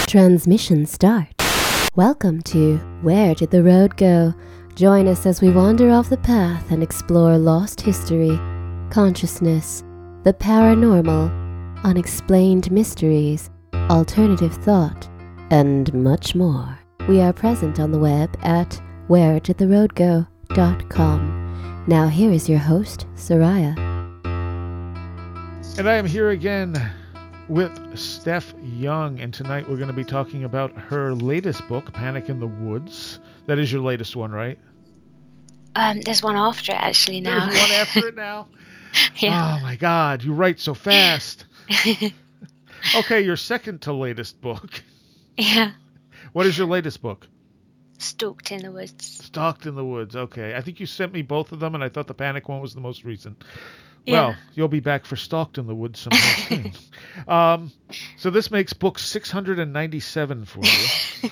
Transmission start. Welcome to Where Did the Road Go? Join us as we wander off the path and explore lost history, consciousness, the paranormal, unexplained mysteries, alternative thought, and much more. We are present on the web at wheredidtheroadgo.com. Now here is your host, Soraya. And I am here again with Steph Young, and tonight we're going to be talking about her latest book, Panic in the Woods. That is your latest one, right? There's one after it, actually, now. There's one after it now? Yeah. Oh, my God. You write so fast. Okay, your second to latest book. Yeah. What is your latest book? Stalked in the Woods. Stalked in the Woods. Okay. I think you sent me both of them, and I thought the Panic one was the most recent. Yeah. Well, you'll be back for Stalked in the Woods sometime soon. So this makes book 697 for you.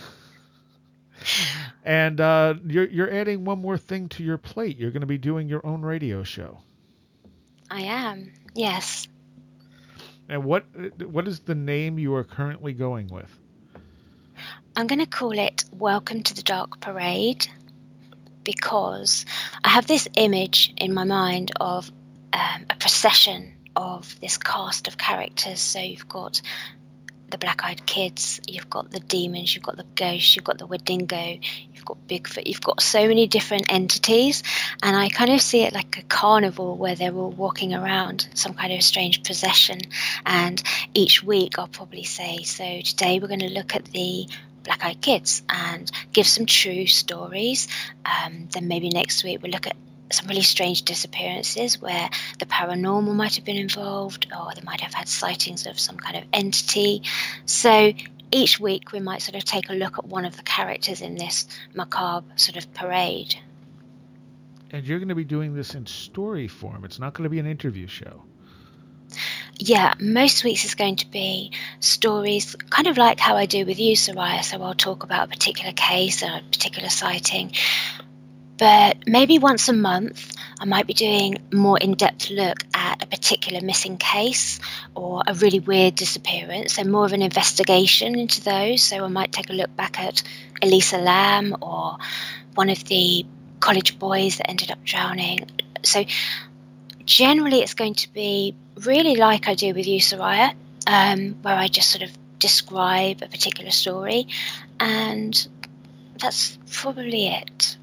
And you're adding one more thing to your plate. You're going to be doing your own radio show. I am, yes. And what is the name you are currently going with? I'm going to call it Welcome to the Dark Parade, because I have this image in my mind of a procession of this cast of characters. So you've got the Black-Eyed Kids, you've got the demons, you've got the ghosts, you've got the Wendigo, you've got Bigfoot, you've got so many different entities, and I kind of see it like a carnival where they're all walking around, some kind of strange procession. And each week I'll probably say, so today we're going to look at the Black-Eyed Kids and give some true stories. Then maybe next week we'll look at some really strange disappearances where the paranormal might have been involved, or they might have had sightings of some kind of entity. So each week we might sort of take a look at one of the characters in this macabre sort of parade. And you're going to be doing this in story form. It's not going to be an interview show. Yeah, most weeks is going to be stories, kind of like how I do with you, Soraya. So I'll talk about a particular case or a particular sighting. But maybe once a month, I might be doing a more in-depth look at a particular missing case or a really weird disappearance, so more of an investigation into those. So I might take a look back at Elisa Lam or one of the college boys that ended up drowning. So generally it's going to be really like I do with you, Soraya, where I just sort of describe a particular story, and that's probably it.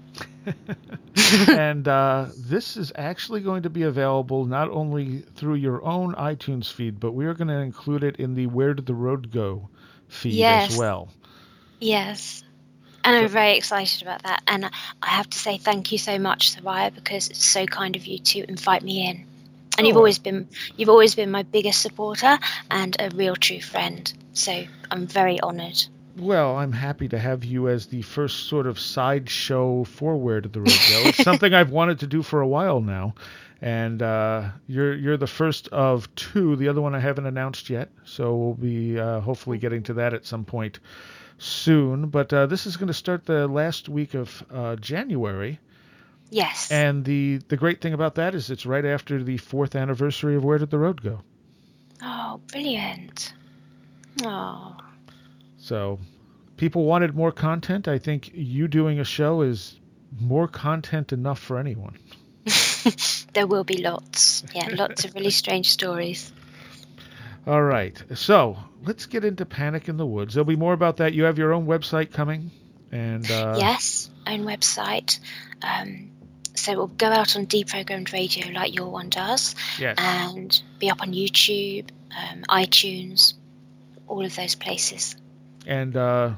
And this is actually going to be available not only through your own iTunes feed, but we are going to include it in the Where Did the Road Go feed as well. Yes. And I'm very excited about that. And I have to say thank you so much, Soraya, because it's so kind of you to invite me in. And you've always been my biggest supporter and a real true friend. So I'm very honoured. Well, I'm happy to have you as the first sort of sideshow for Where Did the Road Go. It's something I've wanted to do for a while now, and you're the first of two. The other one I haven't announced yet, so we'll be hopefully getting to that at some point soon. But this is going to start the last week of January. Yes. And the great thing about that is it's right after the 4th anniversary of Where Did the Road Go. Oh, brilliant. Oh. So people wanted more content. I think you doing a show is more content enough for anyone. There will be lots. Yeah, lots of really strange stories. All right. So let's get into Panic in the Woods. There'll be more about that. You have your own website coming. And yes, own website. So it will go out on deprogrammed radio like your one does. Yes. And be up on YouTube, iTunes, all of those places. And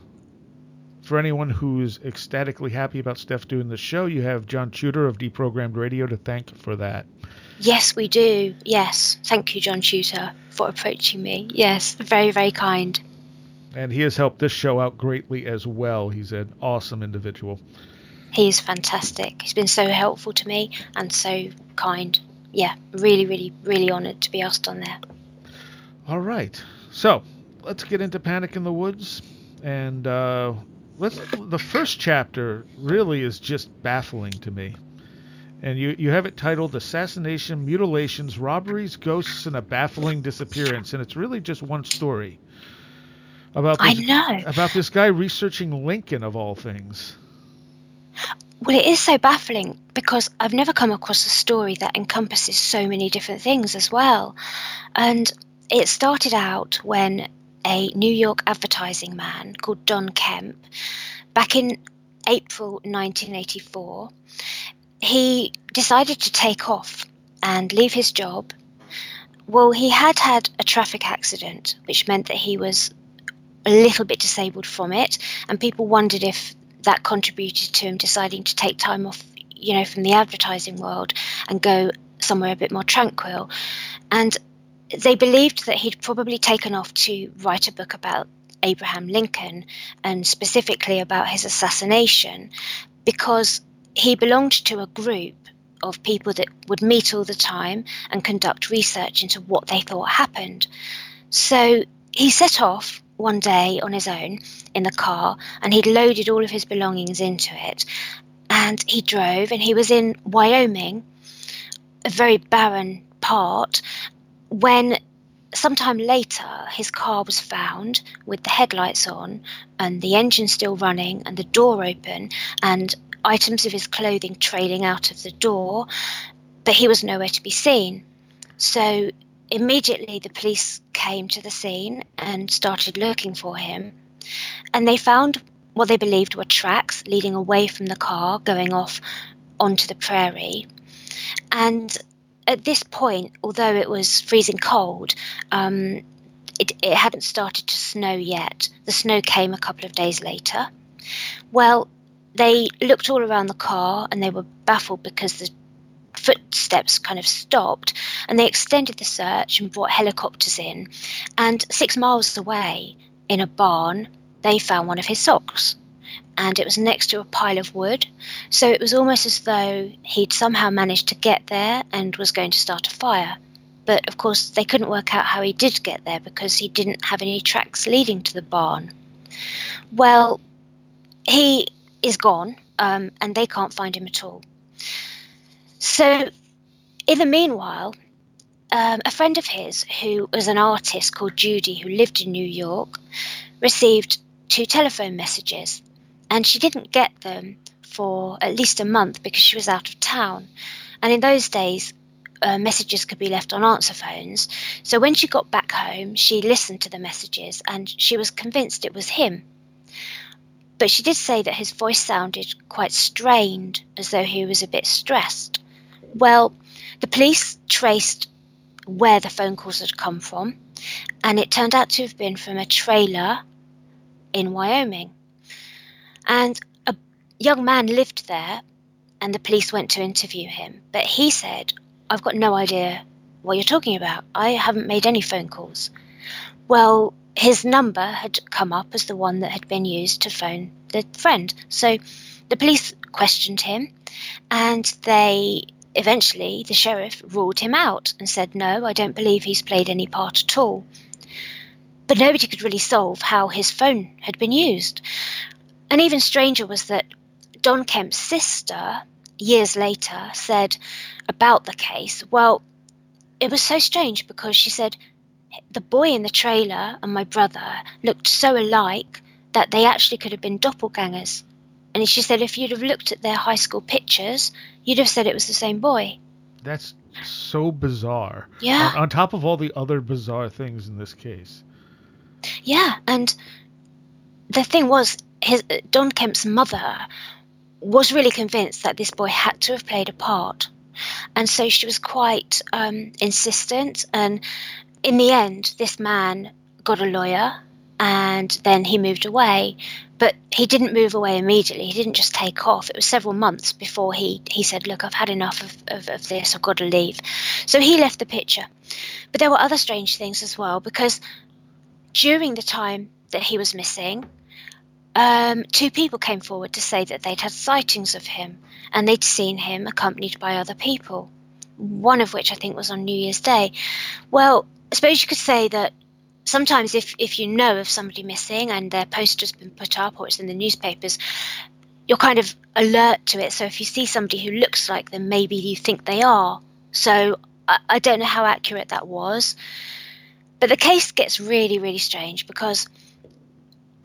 for anyone who's ecstatically happy about Steph doing the show, you have John Tudor of Deprogrammed Radio to thank for that. Yes, we do. Yes. Thank you, John Tudor, for approaching me. Yes, very, very kind. And he has helped this show out greatly as well. He's an awesome individual. He is fantastic. He's been so helpful to me and so kind. Yeah, really, really, really honoured to be asked on there. All right. So let's get into Panic in the Woods. And the first chapter really is just baffling to me. And you have it titled Assassination, Mutilations, Robberies, Ghosts, and a Baffling Disappearance. And it's really just one story. about I this know. about this guy researching Lincoln of all things. Well, it is so baffling because I've never come across a story that encompasses so many different things as well. And it started out when a New York advertising man called Don Kemp, back in April 1984, he decided to take off and leave his job. Well, he had had a traffic accident, which meant that he was a little bit disabled from it, and people wondered if that contributed to him deciding to take time off, from the advertising world and go somewhere a bit more tranquil. And they believed that he'd probably taken off to write a book about Abraham Lincoln, and specifically about his assassination, because he belonged to a group of people that would meet all the time and conduct research into what they thought happened. So he set off one day on his own in the car, and he'd loaded all of his belongings into it, and he drove, and he was in Wyoming, a very barren part, when sometime later his car was found with the headlights on and the engine still running and the door open and items of his clothing trailing out of the door, but he was nowhere to be seen. So immediately the police came to the scene and started looking for him, and they found what they believed were tracks leading away from the car going off onto the prairie. And at this point, although it was freezing cold, it hadn't started to snow yet. The snow came a couple of days later. Well, they looked all around the car and they were baffled because the footsteps kind of stopped, and they extended the search and brought helicopters in, and 6 miles away in a barn they found one of his socks, and it was next to a pile of wood. So it was almost as though he'd somehow managed to get there and was going to start a fire. But of course they couldn't work out how he did get there because he didn't have any tracks leading to the barn. Well, he is gone, and they can't find him at all. So in the meanwhile, a friend of his who was an artist called Judy, who lived in New York, received 2 telephone messages, and she didn't get them for at least a month because she was out of town. And in those days, messages could be left on answer phones. So when she got back home, she listened to the messages and she was convinced it was him. But she did say that his voice sounded quite strained, as though he was a bit stressed. Well, the police traced where the phone calls had come from, and it turned out to have been from a trailer in Wyoming. And a young man lived there, and the police went to interview him. But he said, "I've got no idea what you're talking about. I haven't made any phone calls." Well, his number had come up as the one that had been used to phone the friend. So the police questioned him, and eventually the sheriff ruled him out and said, "No, I don't believe he's played any part at all." But nobody could really solve how his phone had been used. And even stranger was that Don Kemp's sister, years later, said about the case, well, it was so strange because she said, the boy in the trailer and my brother looked so alike that they actually could have been doppelgangers. And she said if you'd have looked at their high school pictures, you'd have said it was the same boy. That's so bizarre. Yeah. On top of all the other bizarre things in this case. Yeah, and the thing was, Don Kemp's mother was really convinced that this boy had to have played a part. And so she was quite insistent. And in the end, this man got a lawyer and then he moved away. But he didn't move away immediately. He didn't just take off. It was several months before he said, "Look, I've had enough of this. I've got to leave." So he left the picture. But there were other strange things as well, because during the time that he was missing, 2 people came forward to say that they'd had sightings of him and they'd seen him accompanied by other people, one of which I think was on New Year's Day. Well, I suppose you could say that sometimes if you know of somebody missing and their poster's been put up or it's in the newspapers, you're kind of alert to it. So if you see somebody who looks like them, maybe you think they are. So I don't know how accurate that was. But the case gets really, really strange because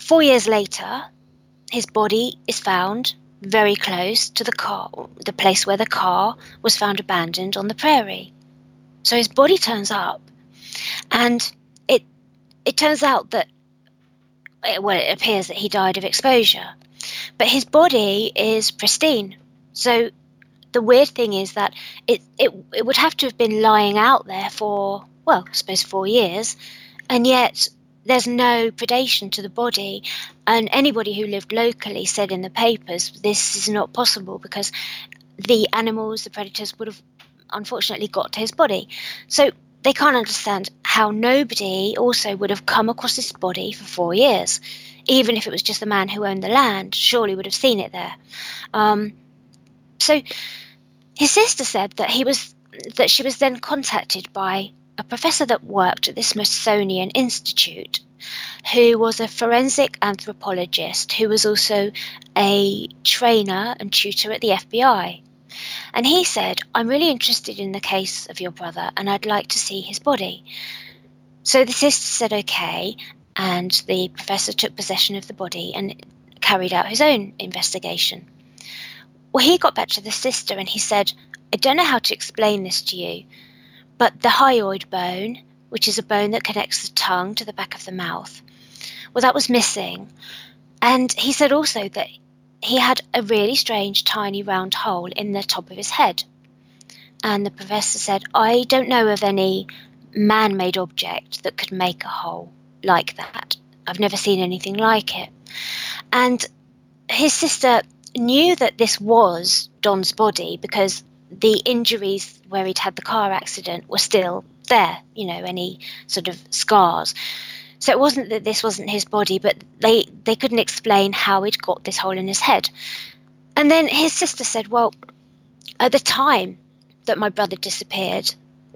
4 years later, his body is found very close to the place where the car was found abandoned on the prairie. So his body turns up, and it turns out that, well, it appears that he died of exposure, but his body is pristine. So the weird thing is that it would have to have been lying out there for, well, I suppose 4 years, and yet there's no predation to the body. And anybody who lived locally said in the papers, this is not possible because the animals, the predators, would have unfortunately got to his body. So they can't understand how nobody also would have come across this body for 4 years. Even if it was just the man who owned the land, surely would have seen it there. So his sister said that she was then contacted by a professor that worked at the Smithsonian Institute, who was a forensic anthropologist who was also a trainer and tutor at the FBI. And he said, I'm really interested in the case of your brother and I'd like to see his body. So the sister said okay, and the professor took possession of the body and carried out his own investigation. Well, he got back to the sister and he said, I don't know how to explain this to you, but the hyoid bone, which is a bone that connects the tongue to the back of the mouth, well, that was missing. And he said also that he had a really strange tiny round hole in the top of his head. And the professor said, I don't know of any man-made object that could make a hole like that. I've never seen anything like it. And his sister knew that this was Don's body because the injuries where he'd had the car accident were still there, any sort of scars. So it wasn't that this wasn't his body, but they couldn't explain how he'd got this hole in his head. And then his sister said, well, at the time that my brother disappeared,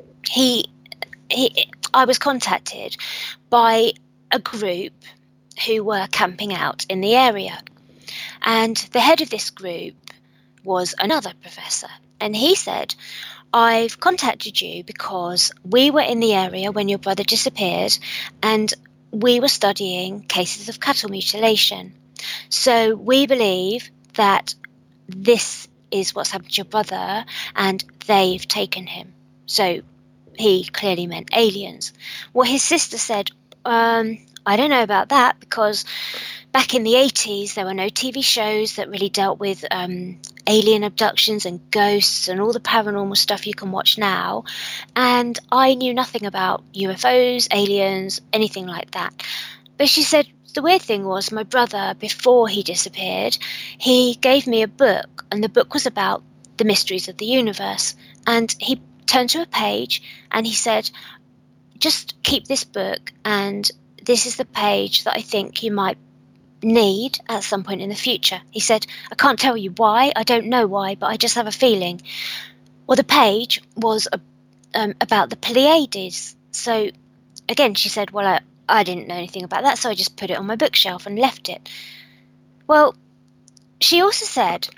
I was contacted by a group who were camping out in the area. And the head of this group was another professor. And he said, I've contacted you because we were in the area when your brother disappeared and we were studying cases of cattle mutilation. So we believe that this is what's happened to your brother and they've taken him. So he clearly meant aliens. Well, his sister said, I don't know about that because back in the 80s, there were no TV shows that really dealt with alien abductions and ghosts and all the paranormal stuff you can watch now. And I knew nothing about UFOs, aliens, anything like that. But she said, the weird thing was my brother, before he disappeared, he gave me a book, and the book was about the mysteries of the universe. And he turned to a page and he said, just keep this book, and this is the page that I think you might need at some point in the future. He said, I can't tell you why, I don't know why, but I just have a feeling. Well, the page was about the Pleiades. So again, she said, well, I didn't know anything about that, so I just put it on my bookshelf and left it. Well, she also said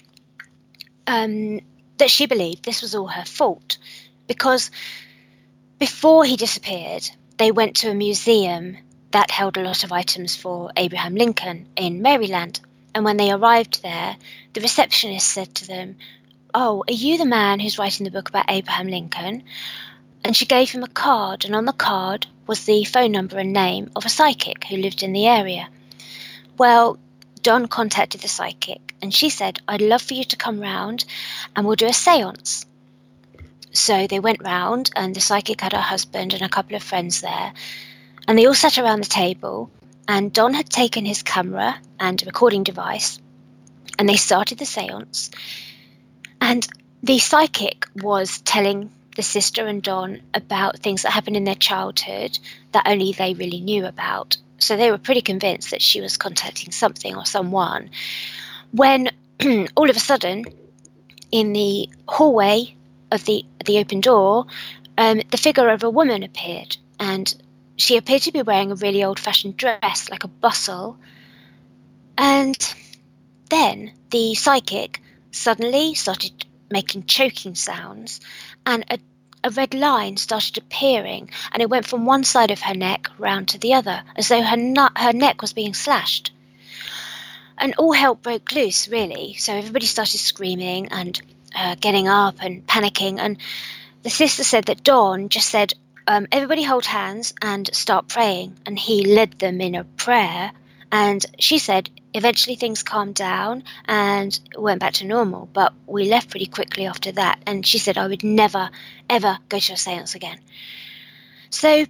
that she believed this was all her fault because before he disappeared, they went to a museum that held a lot of items for Abraham Lincoln in Maryland. And when they arrived there, the receptionist said to them, oh, are you the man who's writing the book about Abraham Lincoln? And she gave him a card, and on the card was the phone number and name of a psychic who lived in the area. Well, Don contacted the psychic, and she said, I'd love for you to come round and we'll do a séance. So they went round, and the psychic had her husband and a couple of friends there. And they all sat around the table, and Don had taken his camera and a recording device, and they started the séance. And the psychic was telling the sister and Don about things that happened in their childhood that only they really knew about. So they were pretty convinced that she was contacting something or someone. When all of a sudden, in the hallway of the open door, the figure of a woman appeared, and she appeared to be wearing a really old-fashioned dress, like a bustle. And then the psychic suddenly started making choking sounds, and a red line started appearing, and it went from one side of her neck round to the other, as though her neck was being slashed. And all hell broke loose, really. So everybody started screaming and getting up and panicking. And the sister said that Don just said, everybody hold hands and start praying. And he led them in a prayer. And she said eventually things calmed down and went back to normal. But we left pretty quickly after that. And she said I would never, ever go to a seance again. So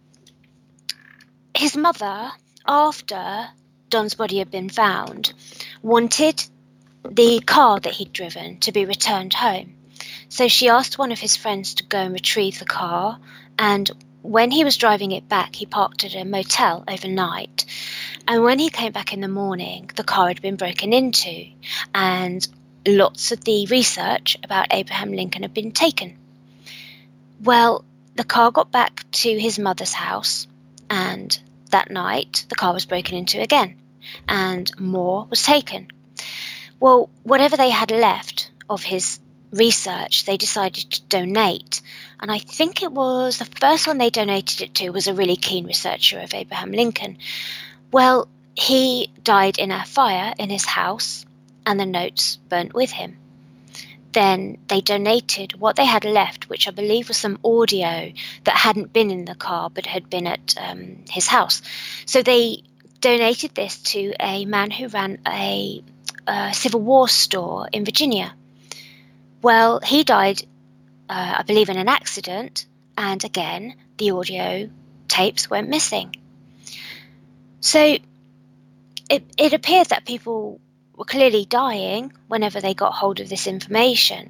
his mother, after Don's body had been found, wanted the car that he'd driven to be returned home. So she asked one of his friends to go and retrieve the car, and when he was driving it back, he parked at a motel overnight. And when he came back in the morning, the car had been broken into, and lots of the research about Abraham Lincoln had been taken. Well, the car got back to his mother's house, and that night the car was broken into again, and more was taken. Well, whatever they had left of his research, they decided to donate. And I think it was the first one they donated it to was a really keen researcher of Abraham Lincoln. Well, he died in a fire in his house, and the notes burnt with him. Then they donated what they had left, which I believe was some audio that hadn't been in the car but had been at his house. So they donated this to a man who ran a Civil War store in Virginia. Well, he died, I believe, in an accident, and again, the audio tapes went missing. So it appeared that people were clearly dying whenever they got hold of this information.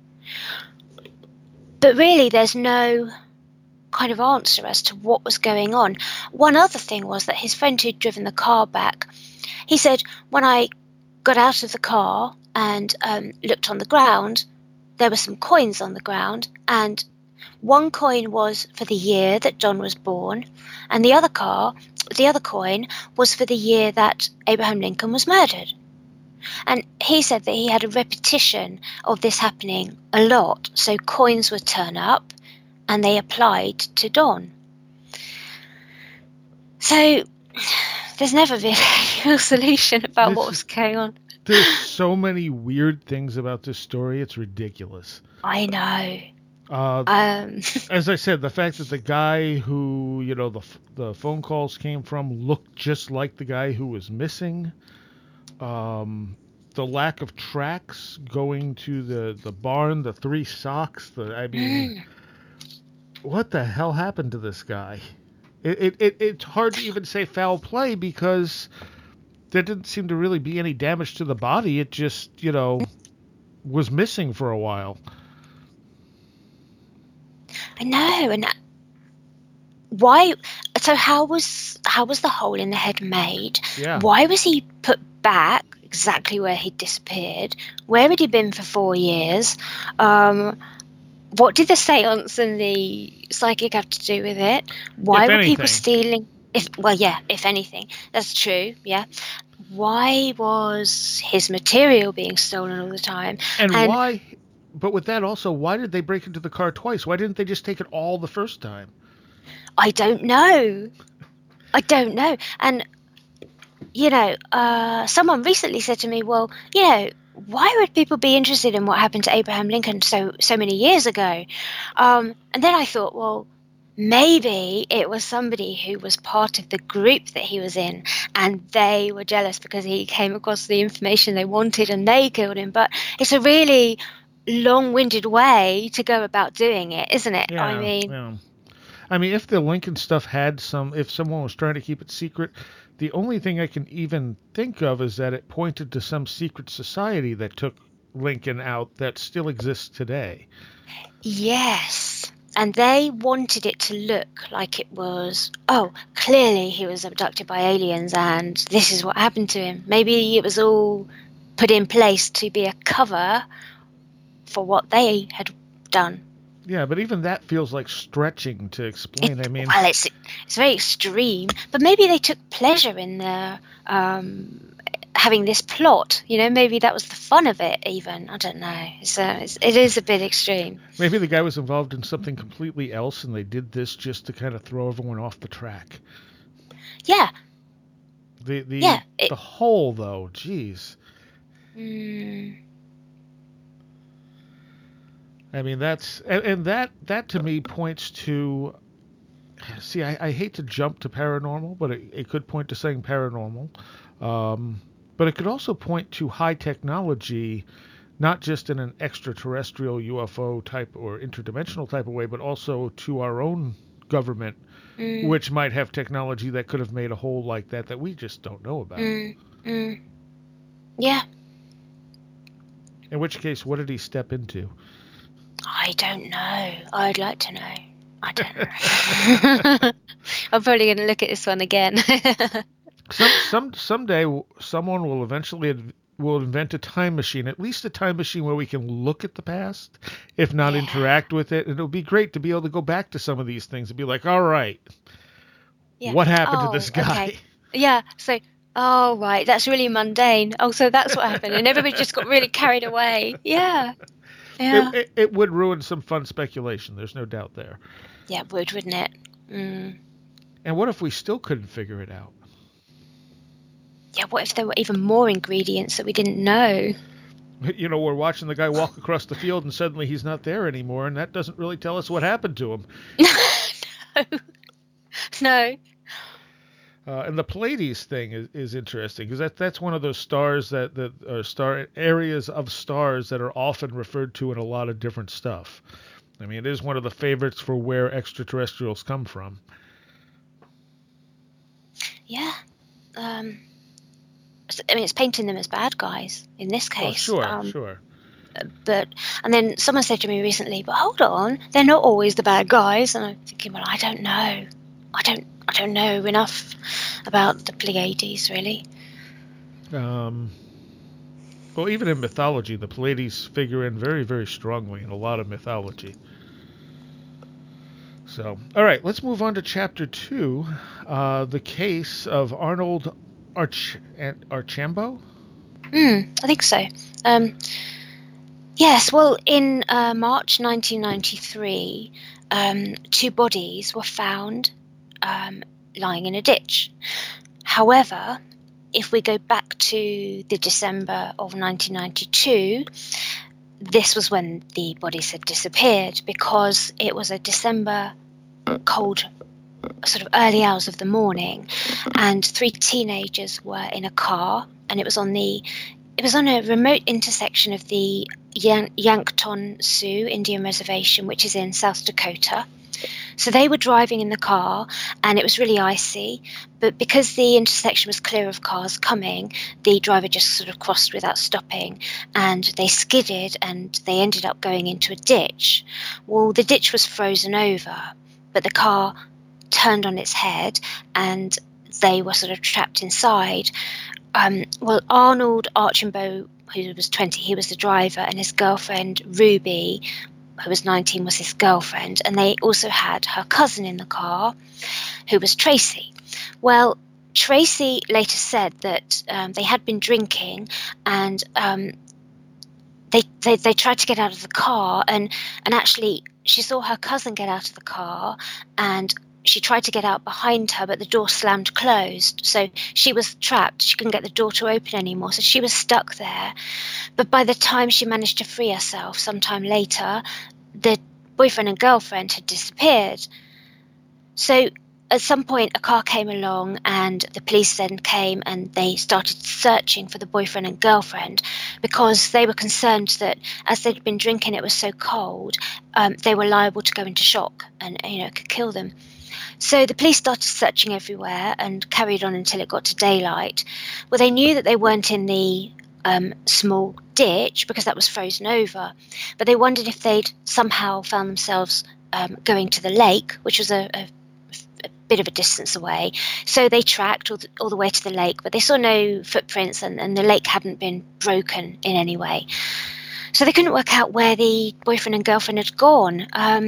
But really, there's no kind of answer as to what was going on. One other thing was that his friend who'd driven the car back, he said, when I got out of the car and looked on the ground, there were some coins on the ground, and one coin was for the year that Don was born, and the other coin was for the year that Abraham Lincoln was murdered. And he said that he had a repetition of this happening a lot, so coins would turn up and they applied to Don. So there's never been a real solution about what was going on. There's so many weird things about this story, it's ridiculous. I know. As I said, the fact that the guy who, the phone calls came from looked just like the guy who was missing. The lack of tracks going to the barn, the 3 socks, what the hell happened to this guy? It's hard to even say foul play because there didn't seem to really be any damage to the body. It just, was missing for a while. I know, and why? So how was the hole in the head made? Yeah. Why was he put back exactly where he disappeared? Where had he been for 4 years? What did the seance and the psychic have to do with it? Why were people stealing? If anything, that's true. Yeah. Why was his material being stolen all the time? And why? But with that also, why did they break into the car twice? Why didn't they just take it all the first time? I don't know. And, someone recently said to me, well, why would people be interested in what happened to Abraham Lincoln so many years ago? And then I thought, well, maybe it was somebody who was part of the group that he was in, and they were jealous because he came across the information they wanted and they killed him. But it's a really long-winded way to go about doing it, isn't it? Yeah, I mean, if the Lincoln stuff if someone was trying to keep it secret, the only thing I can even think of is that it pointed to some secret society that took Lincoln out that still exists today. Yes. And they wanted it to look like it was, clearly he was abducted by aliens and this is what happened to him. Maybe it was all put in place to be a cover for what they had done. Yeah, but even that feels like stretching to explain. Well, it's very extreme, but maybe they took pleasure in their having this plot. Maybe that was the fun of it. Even I don't know. It is a bit extreme. Maybe the guy was involved in something completely else, and they did this just to kind of throw everyone off the track. Yeah. The hole, though, geez. I mean, that to me points to. See, I hate to jump to paranormal, but it could point to saying paranormal. But it could also point to high technology, not just in an extraterrestrial UFO type or interdimensional type of way, but also to our own government, which might have technology that could have made a hole like that we just don't know about. Yeah. In which case, what did he step into? I don't know. I'd like to know. I don't know. I'm probably going to look at this one again. Someday someone will eventually invent a time machine, at least a time machine where we can look at the past, if not interact with it. And it'll be great to be able to go back to some of these things and be like, all right, what happened to this guy? Okay. Yeah, so, right, that's really mundane. Oh, so that's what happened. And everybody just got really carried away. Yeah. Yeah. It would ruin some fun speculation. There's no doubt there. Yeah, it would, wouldn't it? And what if we still couldn't figure it out? Yeah, what if there were even more ingredients that we didn't know? You know, we're watching the guy walk across the field and suddenly he's not there anymore, and that doesn't really tell us what happened to him. No. And the Pleiades thing is interesting because that's one of those stars that are star areas of stars that are often referred to in a lot of different stuff. I mean, it is one of the favorites for where extraterrestrials come from. Yeah. I mean, it's painting them as bad guys in this case. Oh, sure. And then someone said to me recently, but hold on, they're not always the bad guys. And I'm thinking, well, I don't know. I don't know enough about the Pleiades, really. Well, even in mythology, the Pleiades figure in very, very strongly in a lot of mythology. So, all right, let's move on to Chapter 2, the case of Arnold Archambault? I think so. Yes, well, in March 1993, 2 bodies were found lying in a ditch. However, if we go back to the December of 1992, this was when the bodies had disappeared, because it was a December cold, sort of early hours of the morning, and 3 teenagers were in a car, and it was on a remote intersection of the Yankton Sioux Indian Reservation, which is in South Dakota. So they were driving in the car, and it was really icy, but because the intersection was clear of cars coming, the driver just sort of crossed without stopping, and they skidded and they ended up going into a ditch. Well, the ditch was frozen over, but the car turned on its head and they were sort of trapped inside. Well, Arnold Archambault, who was 20, he was the driver, and his girlfriend Ruby, who was 19, was his girlfriend, and they also had her cousin in the car, who was Tracy. Well, Tracy later said that they had been drinking, and they tried to get out of the car, and actually she saw her cousin get out of the car, and she tried to get out behind her, but the door slammed closed. So she was trapped. She couldn't get the door to open anymore. So she was stuck there. But by the time she managed to free herself sometime later, the boyfriend and girlfriend had disappeared. So at some point, a car came along, and the police then came and they started searching for the boyfriend and girlfriend, because they were concerned that as they'd been drinking, it was so cold, they were liable to go into shock and it could kill them. So the police started searching everywhere and carried on until it got to daylight. Well, they knew that they weren't in the small ditch because that was frozen over, but they wondered if they'd somehow found themselves going to the lake, which was a bit of a distance away. So they tracked all the way to the lake, but they saw no footprints, and the lake hadn't been broken in any way. So they couldn't work out where the boyfriend and girlfriend had gone.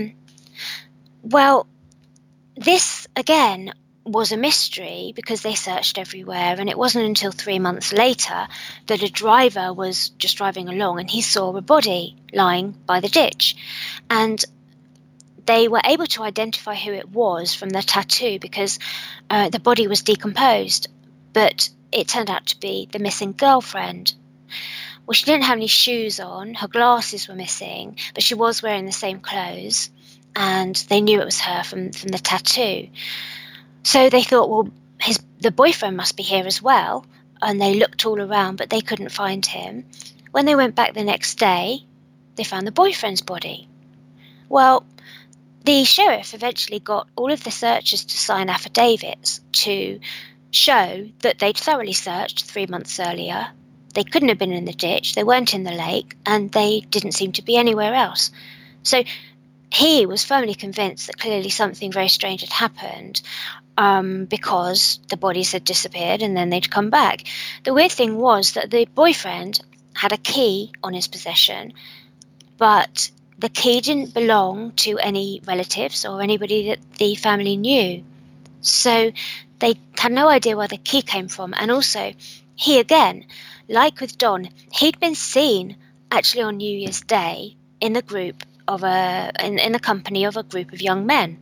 Well, this, again, was a mystery because they searched everywhere, and it wasn't until 3 months later that a driver was just driving along and he saw a body lying by the ditch. And they were able to identify who it was from the tattoo because the body was decomposed. but it turned out to be the missing girlfriend. Well, she didn't have any shoes on, her glasses were missing, but she was wearing the same clothes, and they knew it was her from the tattoo. So they thought, well, the boyfriend must be here as well, and they looked all around, but they couldn't find him. When they went back the next day, they found the boyfriend's body. Well, the sheriff eventually got all of the searchers to sign affidavits to show that they'd thoroughly searched 3 months earlier. They couldn't have been in the ditch, they weren't in the lake, and they didn't seem to be anywhere else. So he was firmly convinced that clearly something very strange had happened, because the bodies had disappeared and then they'd come back. The weird thing was that the boyfriend had a key on his possession, but the key didn't belong to any relatives or anybody that the family knew. So they had no idea where the key came from. And also, he again, like with Don, he'd been seen actually on New Year's Day in the company of a group of young men.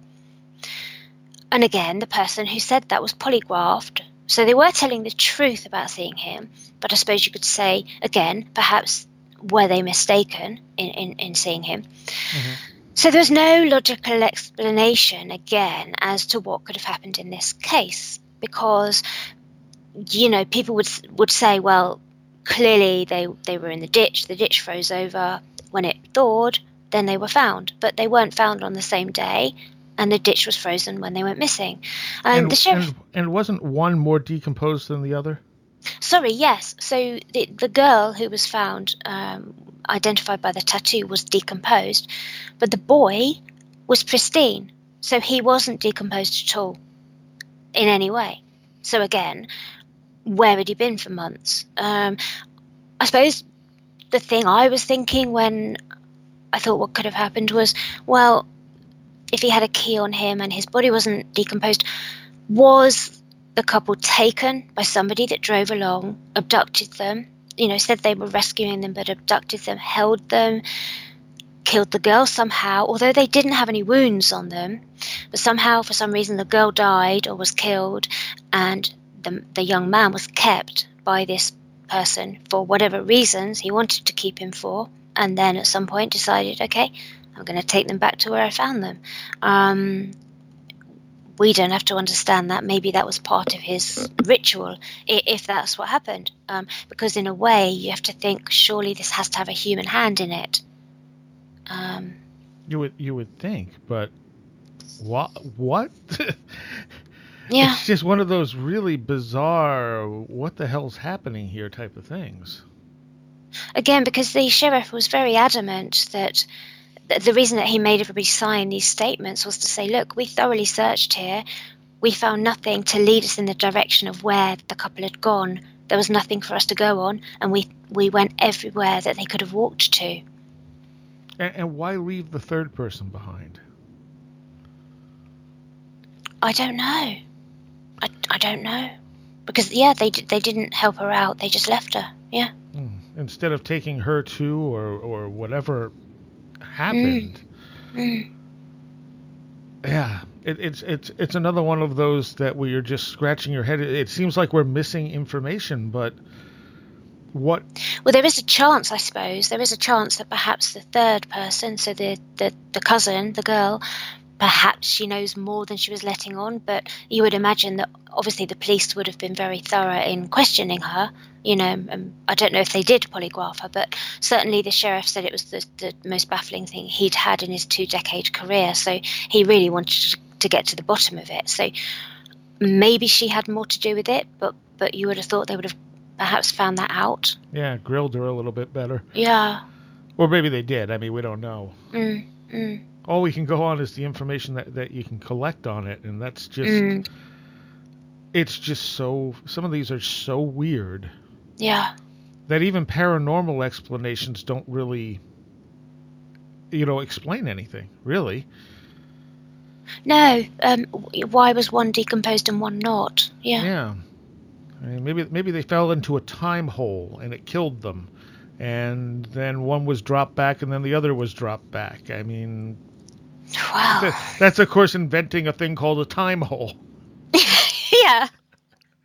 And again, the person who said that was polygraphed. So they were telling the truth about seeing him. But I suppose you could say, again, perhaps were they mistaken in seeing him? Mm-hmm. So there's no logical explanation, again, as to what could have happened in this case. Because, people would say, well, clearly they were in the ditch froze over. When it thawed, then they were found. But they weren't found on the same day, and the ditch was frozen when they went missing. And the sheriff... And wasn't one more decomposed than the other? Sorry, yes. So the girl who was found, identified by the tattoo, was decomposed, but the boy was pristine. So he wasn't decomposed at all in any way. So again, where had he been for months? I suppose the thing I was thinking when I thought what could have happened was, well, if he had a key on him and his body wasn't decomposed, was the couple taken by somebody that drove along, abducted them, said they were rescuing them, but abducted them, held them, killed the girl somehow, although they didn't have any wounds on them. But somehow, for some reason, the girl died or was killed, and the young man was kept by this person for whatever reasons he wanted to keep him for, and then at some point decided, okay, I'm going to take them back to where I found them. We don't have to understand that. Maybe that was part of his ritual, if that's what happened. Because in a way, you have to think, surely this has to have a human hand in it. You would think, but what? Yeah. It's just one of those really bizarre, what the hell's happening here type of things. Again, because the sheriff was very adamant that the reason that he made everybody sign these statements was to say, look, we thoroughly searched here. We found nothing to lead us in the direction of where the couple had gone. There was nothing for us to go on, and we went everywhere that they could have walked to. And why leave the third person behind? I don't know. I don't know. Because, yeah, they didn't help her out. They just left her, yeah. Instead of taking her too, or whatever happened. Yeah, it's another one of those that where you're just scratching your head. It seems like we're missing information, but what? Well, there is a chance, I suppose. There is a chance that perhaps the third person, so the cousin, the girl, perhaps she knows more than she was letting on. But you would imagine that obviously the police would have been very thorough in questioning her. I don't know if they did polygraph her, but certainly the sheriff said it was the most baffling thing he'd had in his 2-decade career. So he really wanted to get to the bottom of it. So maybe she had more to do with it, but you would have thought they would have perhaps found that out. Yeah, grilled her a little bit better. Yeah. Or maybe they did. I mean, we don't know. All we can go on is the information that you can collect on it, and that's just... It's just so... Some of these are so weird. Yeah. That even paranormal explanations don't really, explain anything, really. No. Why was one decomposed and one not? Yeah. Yeah. I mean, maybe they fell into a time hole and it killed them. And then one was dropped back and then the other was dropped back. I mean... Wow. That's, of course, inventing a thing called a time hole. Yeah.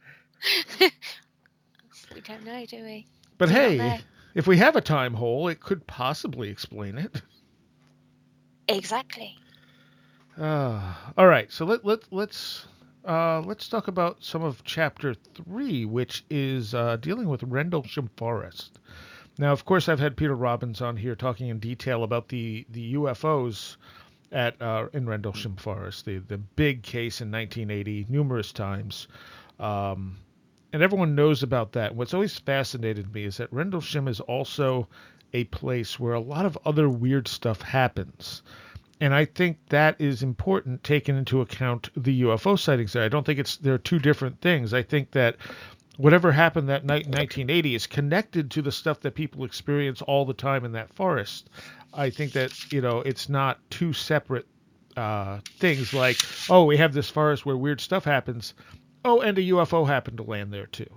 We don't know, do we? But Do not hey, know. if we have a time hole, it could possibly explain it. Exactly. All right, so let's talk about some of Chapter 3, which is dealing with Rendlesham Forest. Now, of course, I've had Peter Robbins on here talking in detail about the UFOs at in Rendlesham Forest, the big case in 1980, numerous times, and everyone knows about that. What's always fascinated me is that Rendlesham is also a place where a lot of other weird stuff happens. And I think that is important, taking into account the UFO sightings there. I don't think they're two different things. I think that whatever happened that night in 1980 is connected to the stuff that people experience all the time in that forest. I think that, it's not two separate things like, oh, we have this forest where weird stuff happens. Oh, and a UFO happened to land there too.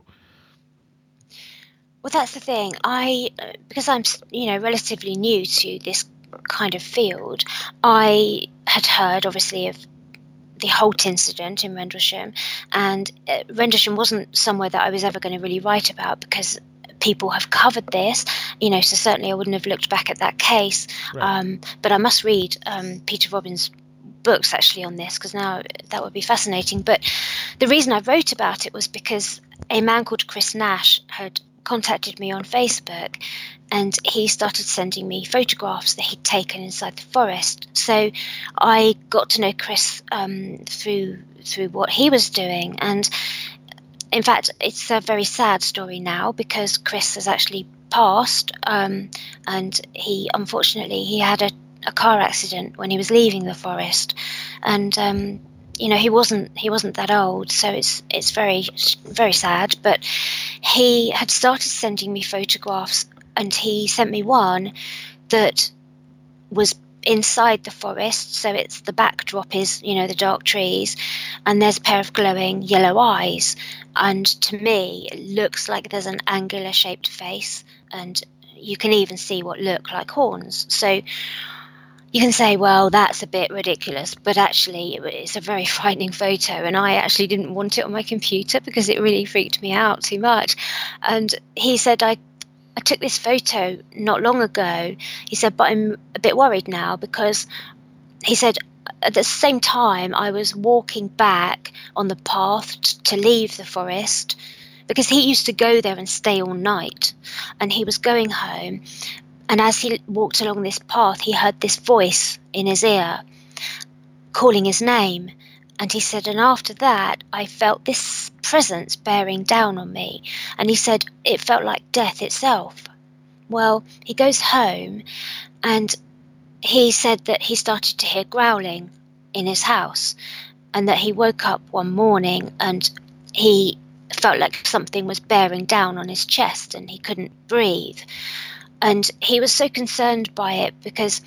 Well, that's the thing. Because I'm, relatively new to this kind of field, I had heard, obviously, of the Holt incident in Rendlesham, and Rendlesham wasn't somewhere that I was ever going to really write about because people have covered this, so certainly I wouldn't have looked back at that case. Right. But I must read Peter Robbins' books actually on this, because now that would be fascinating. But the reason I wrote about it was because a man called Chris Nash had contacted me on Facebook, and he started sending me photographs that he'd taken inside the forest. So I got to know Chris through what he was doing, and in fact it's a very sad story now because Chris has actually passed, and he unfortunately had a car accident when he was leaving the forest, and he wasn't that old, so it's very, very sad. But he had started sending me photographs, and he sent me one that was inside the forest, so it's the backdrop is the dark trees, and there's a pair of glowing yellow eyes, and to me it looks like there's an angular shaped face, and you can even see what look like horns. So you can say, well, that's a bit ridiculous, but actually it's a very frightening photo, and I actually didn't want it on my computer because it really freaked me out too much. And he said, I took this photo not long ago. He said, but I'm a bit worried now because he said at the same time I was walking back on the path to leave the forest, because he used to go there and stay all night, and he was going home. And as he walked along this path, he heard this voice in his ear calling his name. And he said, and after that, I felt this presence bearing down on me. And he said, it felt like death itself. Well, he goes home, and he said that he started to hear growling in his house, and that he woke up one morning and he felt like something was bearing down on his chest and he couldn't breathe. And he was so concerned by it because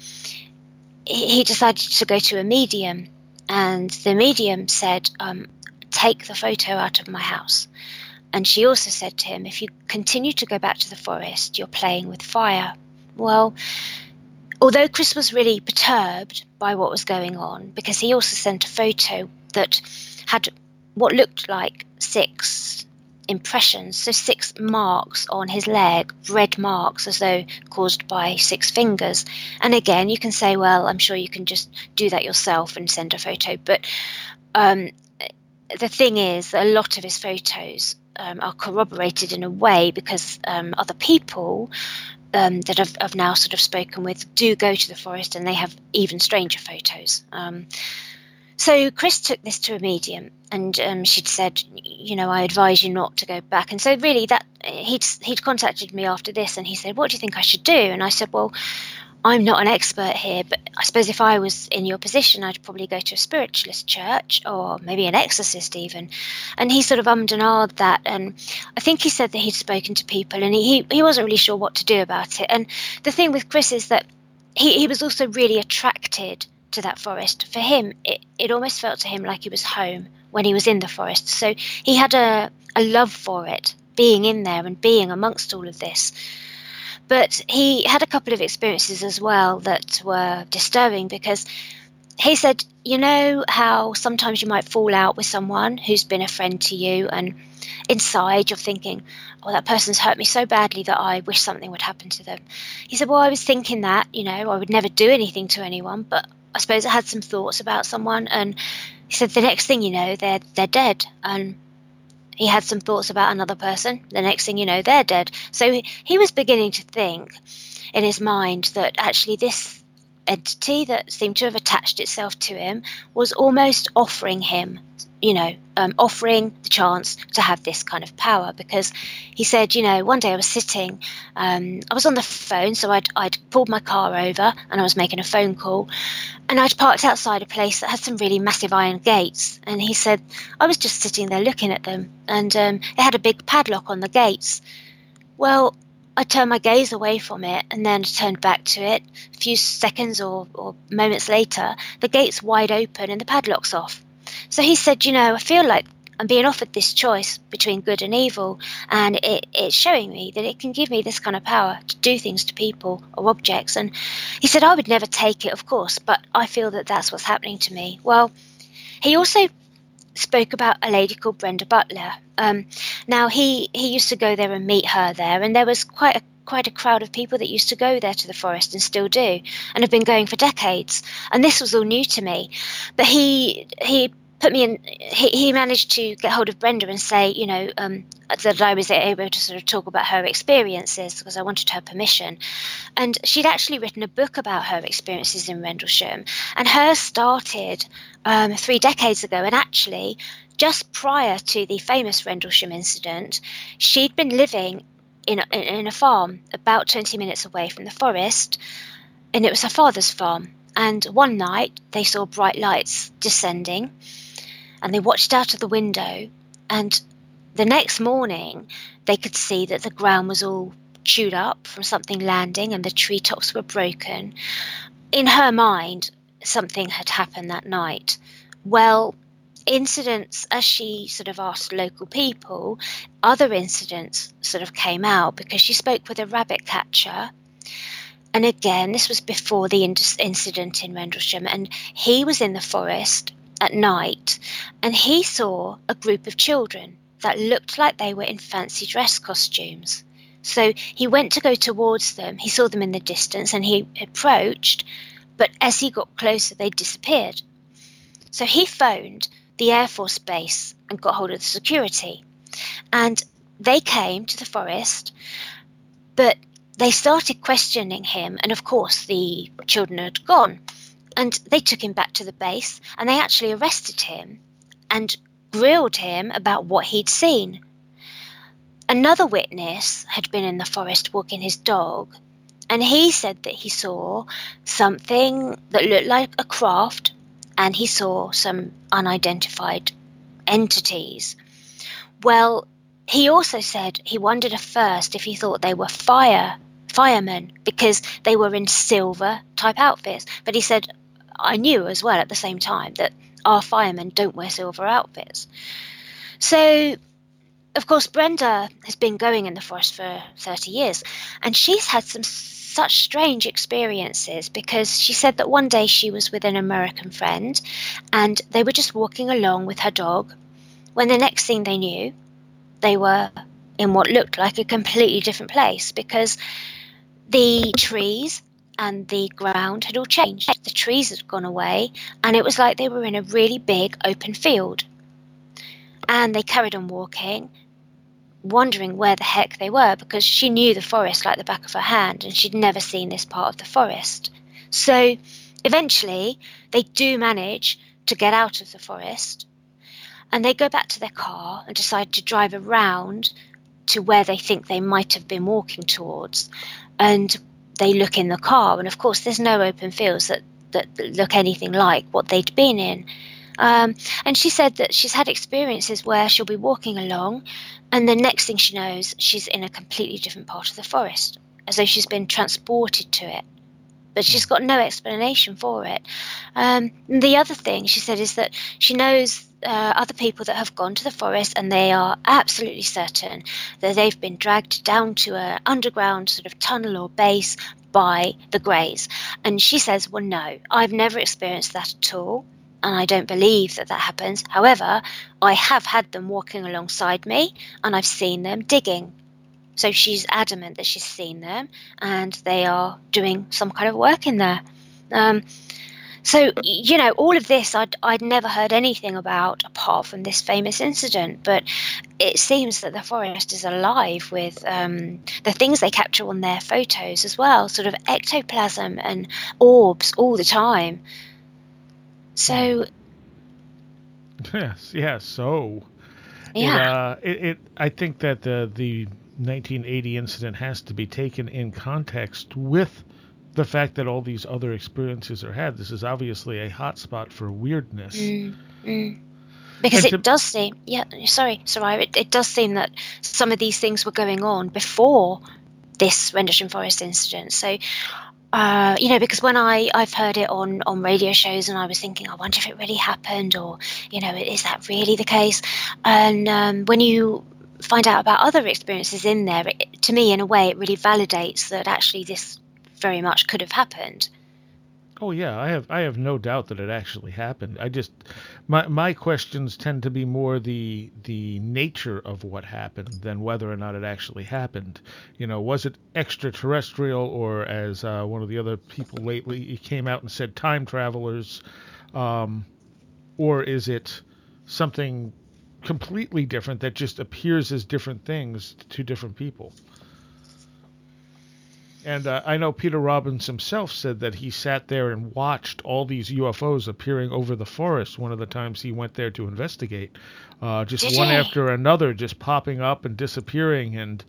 he decided to go to a medium, and the medium said, take the photo out of my house. And she also said to him, if you continue to go back to the forest, you're playing with fire. Well, although Chris was really perturbed by what was going on, because he also sent a photo that had what looked like 6 impressions, so 6 marks on his leg, red marks as though caused by 6 fingers. And again, you can say, well, I'm sure you can just do that yourself and send a photo. But the thing is, a lot of his photos are corroborated in a way because other people that I've now sort of spoken with do go to the forest, and they have even stranger photos. So Chris took this to a medium, and she'd said, I advise you not to go back. And so really that he'd contacted me after this, and he said, what do you think I should do? And I said, well, I'm not an expert here, but I suppose if I was in your position, I'd probably go to a spiritualist church, or maybe an exorcist even. And he sort of ummed and ahed that, and I think he said that he'd spoken to people, and he wasn't really sure what to do about it. And the thing with Chris is that he was also really attracted to that forest. For him, it almost felt to him like he was home when he was in the forest. So he had a love for it, being in there and being amongst all of this. But he had a couple of experiences as well that were disturbing, because he said, how sometimes you might fall out with someone who's been a friend to you, and inside you're thinking, oh, that person's hurt me so badly that I wish something would happen to them. He said, well, I was thinking that, I would never do anything to anyone, but I suppose I had some thoughts about someone. And he said, the next thing you know, they're dead. And he had some thoughts about another person. The next thing you know, they're dead. So he was beginning to think in his mind that actually this entity that seemed to have attached itself to him was almost offering him, offering the chance to have this kind of power. Because he said, one day I was sitting, I was on the phone, so I'd pulled my car over and I was making a phone call, and I'd parked outside a place that had some really massive iron gates. And he said, I was just sitting there looking at them, and it had a big padlock on the gates. Well, I turned my gaze away from it and then turned back to it. A few seconds or moments later, the gate's wide open and the padlock's off. So he said, I feel like I'm being offered this choice between good and evil, and it's showing me that it can give me this kind of power to do things to people or objects. And he said, I would never take it, of course, but I feel that that's what's happening to me. Well, he also spoke about a lady called Brenda Butler. Now, he used to go there and meet her there, and there was quite a crowd of people that used to go there to the forest and still do, and have been going for decades. And this was all new to me. But he put me in. He managed to get hold of Brenda and say, that I was able to sort of talk about her experiences, because I wanted her permission. And she'd actually written a book about her experiences in Rendlesham, and hers started 3 decades ago. And actually, just prior to the famous Rendlesham incident, she'd been living in a farm about 20 minutes away from the forest, and it was her father's farm. And one night they saw bright lights descending, and they watched out of the window, and the next morning they could see that the ground was all chewed up from something landing and the treetops were broken. In her mind, something had happened that night. Well, incidents, as she sort of asked local people, other incidents sort of came out, because she spoke with a rabbit catcher. And again, this was before the incident in Rendlesham, and he was in the forest at night, and he saw a group of children that looked like they were in fancy dress costumes. So he went to go towards them. He saw them in the distance and he approached, but as he got closer, they disappeared. So he phoned the Air Force base and got hold of the security, and they came to the forest, but they started questioning him, and of course the children had gone, and they took him back to the base, and they actually arrested him and grilled him about what he'd seen. Another witness had been in the forest walking his dog, and he said that he saw something that looked like a craft, and he saw some unidentified entities. Well, he also said he wondered at first if he thought they were firemen, because they were in silver type outfits. But he said, I knew as well at the same time that our firemen don't wear silver outfits. So, of course, Brenda has been going in the forest for 30 years, and she's had such strange experiences, because she said that one day she was with an American friend and they were just walking along with her dog, when the next thing they knew, they were in what looked like a completely different place, because the trees and the ground had all changed. The trees had gone away, and it was like they were in a really big open field. And they carried on walking, wondering where the heck they were, because she knew the forest like the back of her hand, and she'd never seen this part of the forest. So eventually they do manage to get out of the forest, and they go back to their car and decide to drive around to where they think they might have been walking towards. And they look in the car, and of course there's no open fields that look anything like what they'd been in. And she said that she's had experiences where she'll be walking along, and the next thing she knows, she's in a completely different part of the forest, as though she's been transported to it. But she's got no explanation for it. The other thing she said is that she knows other people that have gone to the forest, and they are absolutely certain that they've been dragged down to an underground sort of tunnel or base by the Greys. And she says, well, no, I've never experienced that at all. and I don't believe that happens. However, I have had them walking alongside me, and I've seen them digging. So she's adamant that she's seen them, and they are doing some kind of work in there. So, all of this I'd never heard anything about apart from this famous incident. But it seems that the forest is alive with the things they capture on their photos as well, sort of ectoplasm and orbs all the time. So, yes. So, yeah. I think that the 1980 incident has to be taken in context with the fact that all these other experiences are had. This is obviously a hotspot for weirdness. Because it does seem, Soraya, it does seem that some of these things were going on before this Rendlesham Forest incident. So, because when I've heard it on radio shows, and I was thinking, I wonder if it really happened, or, is that really the case? And when you find out about other experiences in there, to me, in a way, it really validates that actually this very much could have happened. Oh yeah, I have no doubt that it actually happened. I just my questions tend to be more the nature of what happened than whether or not it actually happened. Was it extraterrestrial, or as one of the other people lately came out and said, time travelers, or is it something completely different that just appears as different things to different people? And I know Peter Robbins himself said that he sat there and watched all these UFOs appearing over the forest one of the times he went there to investigate. Just one after another, just popping up and disappearing. And,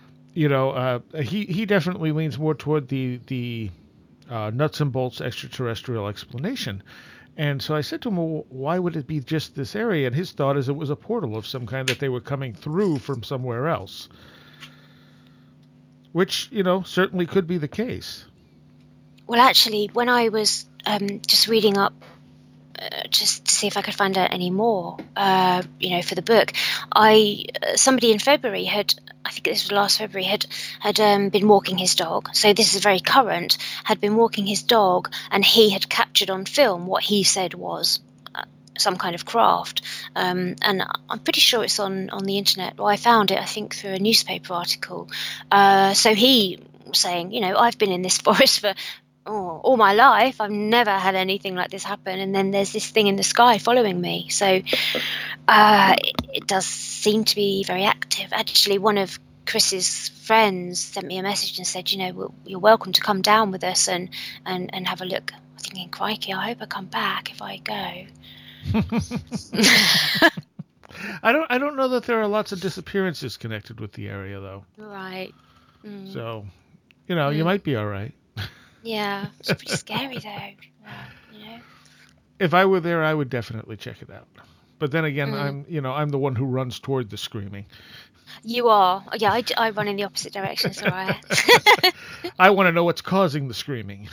he definitely leans more toward the nuts and bolts extraterrestrial explanation. And so I said to him, well, why would it be just this area? And his thought is it was a portal of some kind that they were coming through from somewhere else. Which, certainly could be the case. Well, actually, when I was just reading up, just to see if I could find out any more, for the book, somebody in February I think this was last February, had been walking his dog. So this is very current. Had been walking his dog, and he had captured on film what he said was some kind of craft, and I'm pretty sure it's on the internet. Well, I found it, I think, through a newspaper article. So he was saying, I've been in this forest for all my life. I've never had anything like this happen, and then there's this thing in the sky following me. So it does seem to be very active. Actually, one of Chris's friends sent me a message and said, you're welcome to come down with us and have a look. I'm thinking, crikey, I hope I come back if I go. I don't know that there are lots of disappearances connected with the area, though. Right. So, you might be all right. Yeah, it's pretty scary though. If I were there, I would definitely check it out. But then again, I'm the one who runs toward the screaming. You are. Yeah, I run in the opposite direction, so I want to know what's causing the screaming.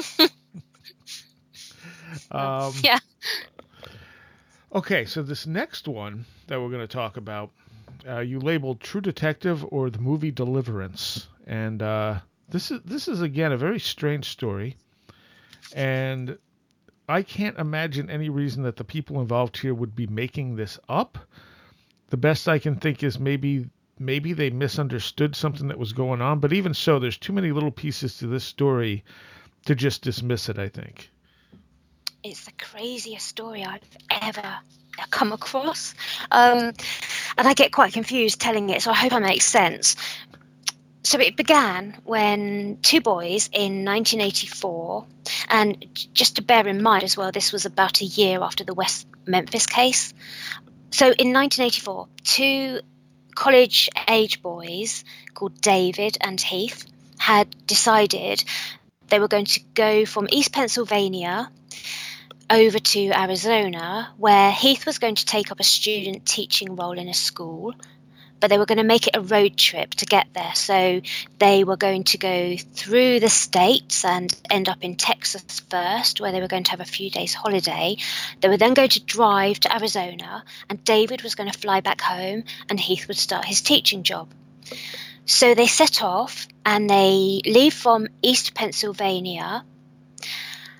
Yeah. Okay, so this next one that we're going to talk about, you labeled True Detective or the movie Deliverance. And this is, again, a very strange story. And I can't imagine any reason that the people involved here would be making this up. The best I can think is maybe they misunderstood something that was going on. But even so, there's too many little pieces to this story to just dismiss it, I think. It's the craziest story I've ever come across. And I get quite confused telling it, so I hope I make sense. So it began when two boys in 1984, and just to bear in mind as well, this was about a year after the West Memphis case. So in 1984, two college-age boys called David and Heath had decided they were going to go from East Pennsylvania over to Arizona, where Heath was going to take up a student teaching role in a school, but they were going to make it a road trip to get there. So they were going to go through the states and end up in Texas first, where they were going to have a few days holiday. They were then going to drive to Arizona, and David was going to fly back home, and Heath would start his teaching job. So they set off, and they leave from East Pennsylvania.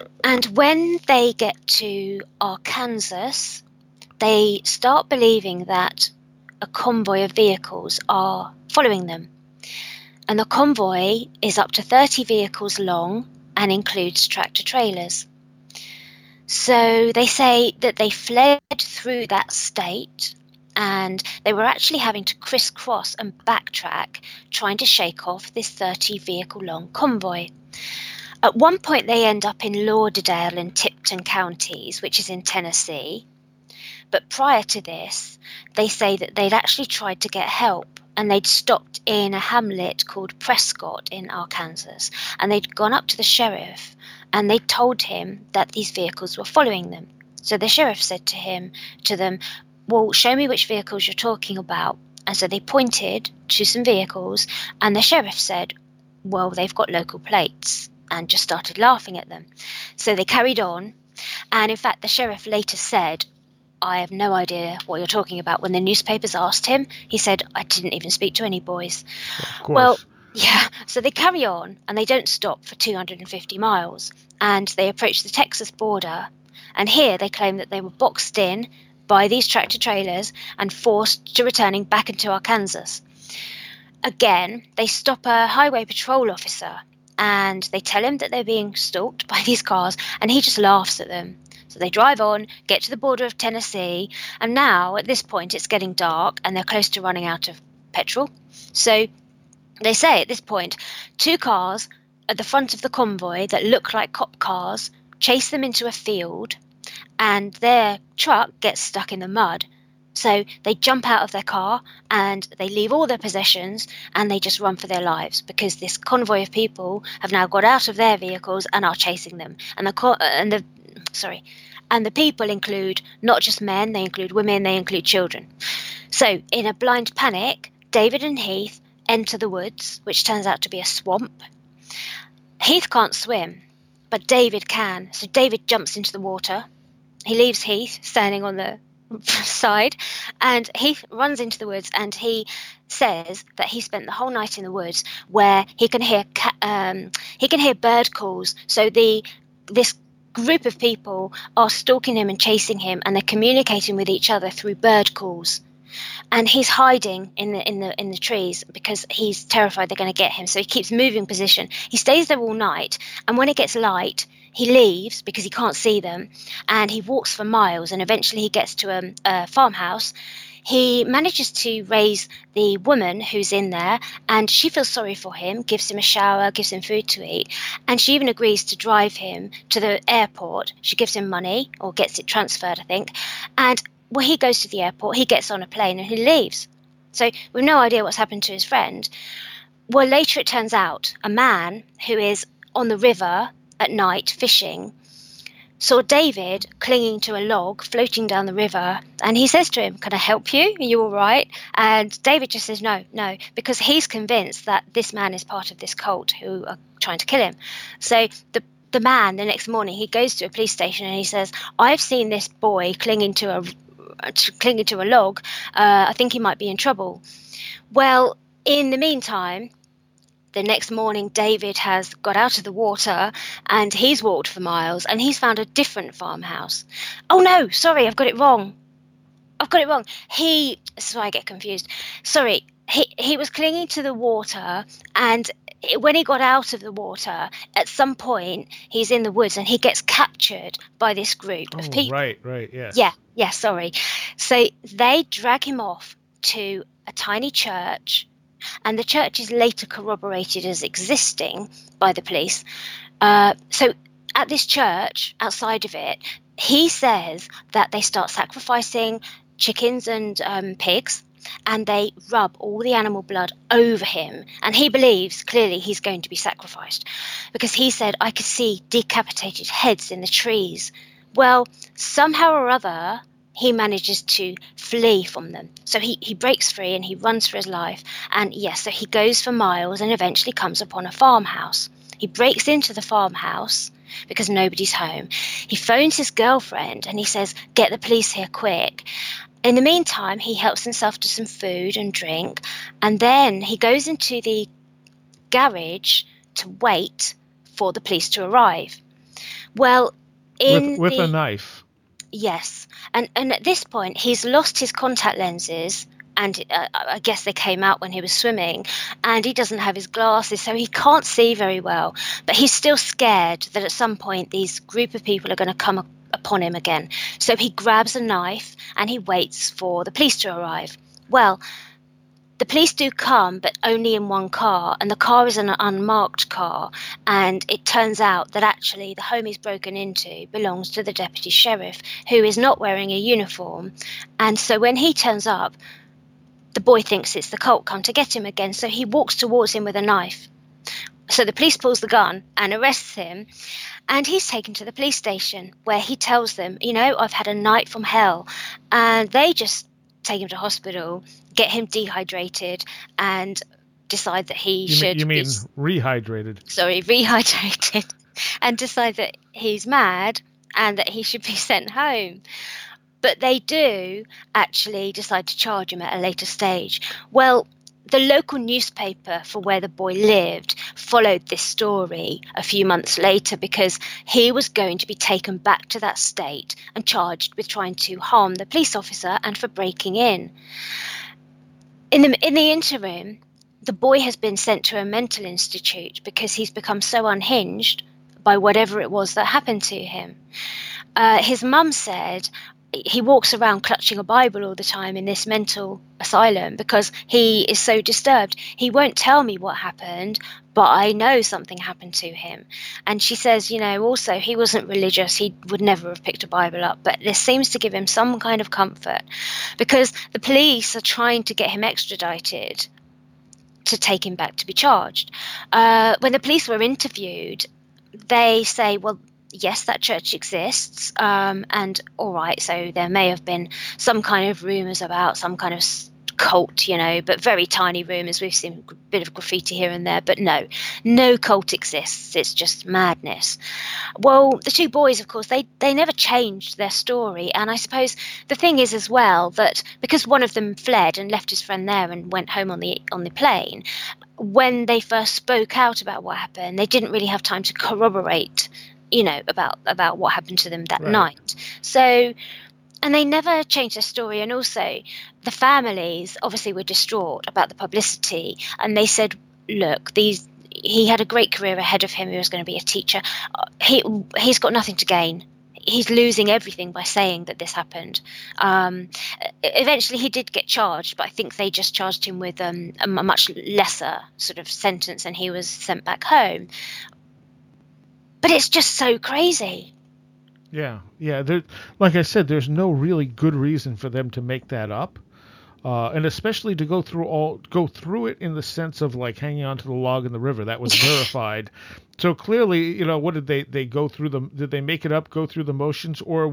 And when they get to Arkansas, they start believing that a convoy of vehicles are following them. And the convoy is up to 30 vehicles long and includes tractor trailers. So they say that they fled through that state, and they were actually having to crisscross and backtrack, trying to shake off this 30 vehicle long convoy. At one point, they end up in Lauderdale and Tipton counties, which is in Tennessee. But prior to this, they say that they'd actually tried to get help, and they'd stopped in a hamlet called Prescott in Arkansas, and they'd gone up to the sheriff, and they told him that these vehicles were following them. So the sheriff said to them, well, show me which vehicles you're talking about. And so they pointed to some vehicles, and the sheriff said, well, they've got local plates, and just started laughing at them. So they carried on, and in fact, the sheriff later said, I have no idea what you're talking about. When the newspapers asked him, he said, I didn't even speak to any boys. Of course. Well, yeah, so they carry on, and they don't stop for 250 miles, and they approach the Texas border, and here they claim that they were boxed in by these tractor trailers and forced to returning back into Arkansas. Again, they stop a highway patrol officer, and they tell him that they're being stalked by these cars, and he just laughs at them. So they drive on, get to the border of Tennessee, and now at this point it's getting dark and they're close to running out of petrol. So they say at this point, 2 cars at the front of the convoy that look like cop cars chase them into a field, and their truck gets stuck in the mud. So they jump out of their car and they leave all their possessions and they just run for their lives, because this convoy of people have now got out of their vehicles and are chasing them. And the people include not just men, they include women, they include children. So in a blind panic, David and Heath enter the woods, which turns out to be a swamp. Heath can't swim, but David can. So David jumps into the water. He leaves Heath standing on the side, and Heath runs into the woods, and he says that he spent the whole night in the woods where he can hear bird calls. So this group of people are stalking him and chasing him, and they're communicating with each other through bird calls. And he's hiding in the trees because he's terrified they're going to get him. So he keeps moving position. He stays there all night, and when it gets light, he leaves because he can't see them, and he walks for miles, and eventually he gets to a farmhouse. He manages to raise the woman who's in there, and she feels sorry for him, gives him a shower, gives him food to eat, and she even agrees to drive him to the airport. She gives him money, or gets it transferred, I think, and when he goes to the airport, he gets on a plane and he leaves. So we've no idea what's happened to his friend. Well, later it turns out a man who is on the river at night fishing saw David clinging to a log floating down the river, and he says to him, can I help you? Are you all right? And David just says no, because he's convinced that this man is part of this cult who are trying to kill him. So the man, the next morning, he goes to a police station and he says, I've seen this boy clinging to a log. I think he might be in trouble. Well, in the meantime, the next morning, David has got out of the water and he's walked for miles and he's found a different farmhouse. Oh no, sorry, I've got it wrong. I get confused. Sorry, he was clinging to the water, and when he got out of the water, at some point he's in the woods and he gets captured by this group of people. Right, yeah. Yeah, sorry. So they drag him off to a tiny church, and the church is later corroborated as existing by the police. So at this church, outside of it, he says that they start sacrificing chickens and pigs, and they rub all the animal blood over him, and he believes clearly he's going to be sacrificed, because he said, I could see decapitated heads in the trees. Well, somehow or other, he manages to flee from them. So he breaks free and he runs for his life. And yes, so he goes for miles and eventually comes upon a farmhouse. He breaks into the farmhouse because nobody's home. He phones his girlfriend and he says, get the police here quick. In the meantime, he helps himself to some food and drink, and then he goes into the garage to wait for the police to arrive. Well, with a knife. Yes, and at this point he's lost his contact lenses, and I guess they came out when he was swimming, and he doesn't have his glasses, so he can't see very well. But he's still scared that at some point these group of people are going to come upon him again. So he grabs a knife and he waits for the police to arrive. Well, the police do come, but only in one car, and the car is an unmarked car, and it turns out that actually the home he's broken into belongs to the deputy sheriff, who is not wearing a uniform. And so when he turns up, the boy thinks it's the cult come to get him again, so he walks towards him with a knife. So the police pulls the gun and arrests him, and he's taken to the police station, where he tells them, I've had a night from hell, and they just take him to hospital, get him dehydrated, and decide that he should... You mean rehydrated? Sorry, rehydrated, and decide that he's mad and that he should be sent home. But they do actually decide to charge him at a later stage. Well, the local newspaper for where the boy lived followed this story a few months later, because he was going to be taken back to that state and charged with trying to harm the police officer and for breaking in. In the interim, the boy has been sent to a mental institute because he's become so unhinged by whatever it was that happened to him. His mum said he walks around clutching a Bible all the time in this mental asylum because he is so disturbed. He won't tell me what happened, but I know something happened to him. And she says, also he wasn't religious. He would never have picked a Bible up, but this seems to give him some kind of comfort, because the police are trying to get him extradited to take him back to be charged. When the police were interviewed, they say, well, yes, that church exists, and all right, so there may have been some kind of rumours about some kind of cult, but very tiny rumours. We've seen a bit of graffiti here and there, but no cult exists. It's just madness. Well, the two boys, of course, they never changed their story, and I suppose the thing is as well that because one of them fled and left his friend there and went home on the plane, when they first spoke out about what happened, they didn't really have time to corroborate about what happened to them that night. So, and they never changed their story. And also the families obviously were distraught about the publicity, and they said, look, he had a great career ahead of him. He was going to be a teacher. He's got nothing to gain. He's losing everything by saying that this happened. Eventually he did get charged, but I think they just charged him with a much lesser sort of sentence, and he was sent back home. But it's just so crazy. Yeah. Like I said, there's no really good reason for them to make that up, and especially to go through it in the sense of like hanging onto the log in the river. That was verified. So clearly, what did they go through did they make it up, go through the motions, or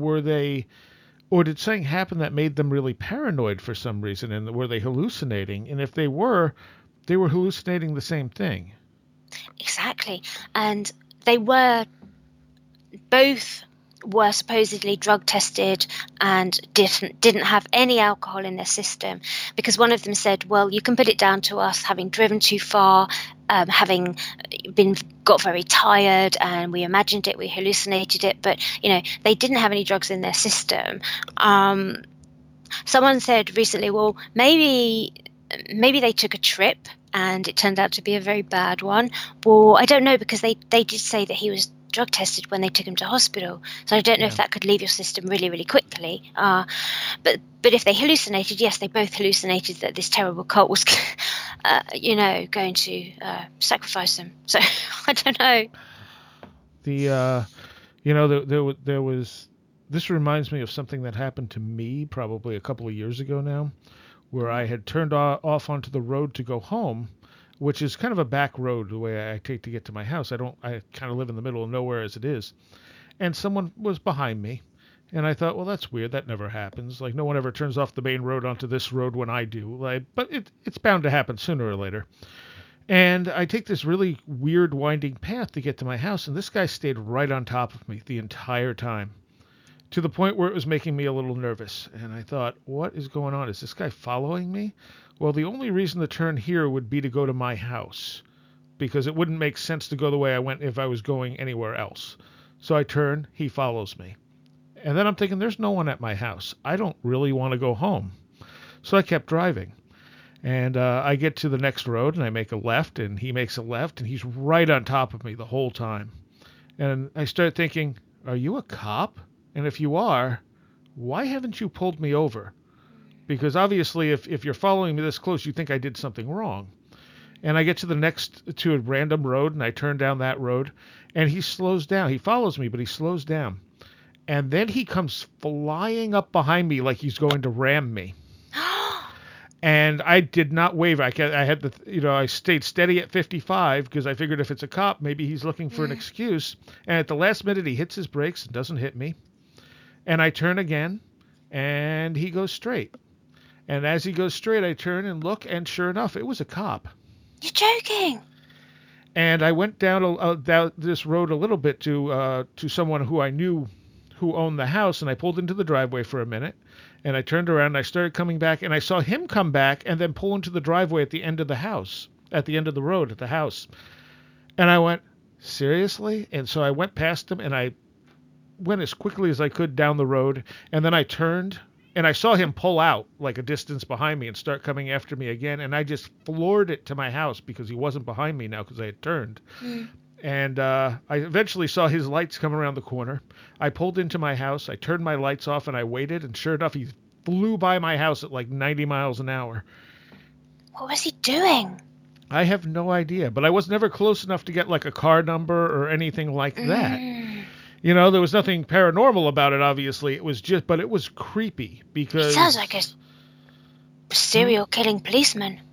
did something happen that made them really paranoid for some reason, and were they hallucinating? And if they were hallucinating the same thing. Exactly, and they were supposedly drug tested and didn't have any alcohol in their system, because one of them said, well, you can put it down to us having driven too far, having got very tired, and we imagined it, we hallucinated it, but they didn't have any drugs in their system. Someone said recently, well, maybe they took a trip and it turned out to be a very bad one. Well, I don't know, because they did say that he was drug tested when they took him to hospital. So I don't know if that could leave your system really, really quickly. But if they hallucinated, yes, they both hallucinated that this terrible cult was, going to sacrifice them. So I don't know. There was. This reminds me of something that happened to me probably a couple of years ago now, where I had turned off onto the road to go home, which is kind of a back road the way I take to get to my house. I kind of live in the middle of nowhere as it is. And someone was behind me, and I thought, well, that's weird. That never happens. Like, no one ever turns off the main road onto this road when I do. But it's bound to happen sooner or later. And I take this really weird winding path to get to my house, and this guy stayed right on top of me the entire time, to the point where it was making me a little nervous. And I thought, what is going on? Is this guy following me? Well, the only reason to turn here would be to go to my house, because it wouldn't make sense to go the way I went if I was going anywhere else. So I turn, he follows me. And then I'm thinking, there's no one at my house. I don't really want to go home. So I kept driving. And I get to the next road, and I make a left, and he makes a left, and he's right on top of me the whole time. And I start thinking, are you a cop? And if you are, why haven't you pulled me over? Because obviously, if you're following me this close, you think I did something wrong. And I get to a random road, and I turn down that road, and he slows down. He follows me, but he slows down. And then he comes flying up behind me like he's going to ram me. And I did not waver. I stayed steady at 55 because I figured if it's a cop, maybe he's looking for an excuse. And at the last minute, he hits his brakes and doesn't hit me. And I turn again, and he goes straight. And as he goes straight, I turn and look, and sure enough, it was a cop. You're joking. And I went down this road a little bit to someone who I knew who owned the house, and I pulled into the driveway for a minute. And I turned around, and I started coming back, and I saw him come back and then pull into the driveway at the end of the house, at the end of the road at the house. And I went, seriously? And so I went past him, and I went as quickly as I could down the road, and then I turned, and I saw him pull out like a distance behind me and start coming after me again, and I just floored it to my house because he wasn't behind me now because I had turned. And I eventually saw his lights come around the corner. I pulled into my house. I turned my lights off, and I waited. And sure enough, he flew by my house at like 90 miles an hour. What was he doing? I have no idea. But I was never close enough to get like a car number or anything like that. You know, there was nothing paranormal about it, obviously. It was creepy because... It sounds like a serial killing policeman.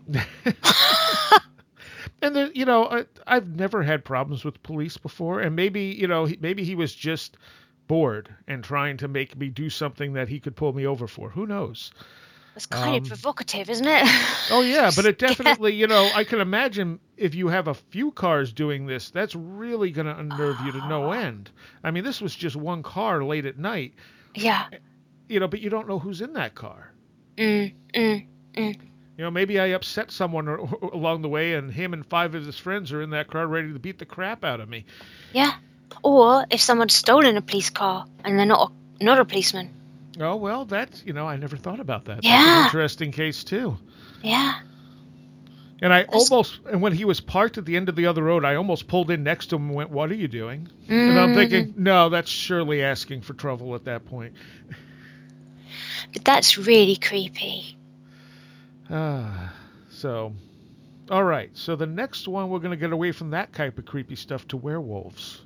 And I've never had problems with police before, and maybe he was just bored and trying to make me do something that he could pull me over for. Who knows? It's kind of provocative, isn't it? Oh yeah, but it definitely, I can imagine if you have a few cars doing this, that's really going to unnerve you to no end. I mean, this was just one car late at night. Yeah. But you don't know who's in that car. Maybe I upset someone along the way, and him and 5 of his friends are in that car ready to beat the crap out of me. Yeah. Or if someone's stolen a police car and they're not a policeman. Oh, well, that's, I never thought about that. Yeah. That's an interesting case, too. Yeah. And when he was parked at the end of the other road, I almost pulled in next to him and went, what are you doing? And I'm thinking, no, that's surely asking for trouble at that point. But that's really creepy. So, all right. So the next one, we're going to get away from that type of creepy stuff to werewolves.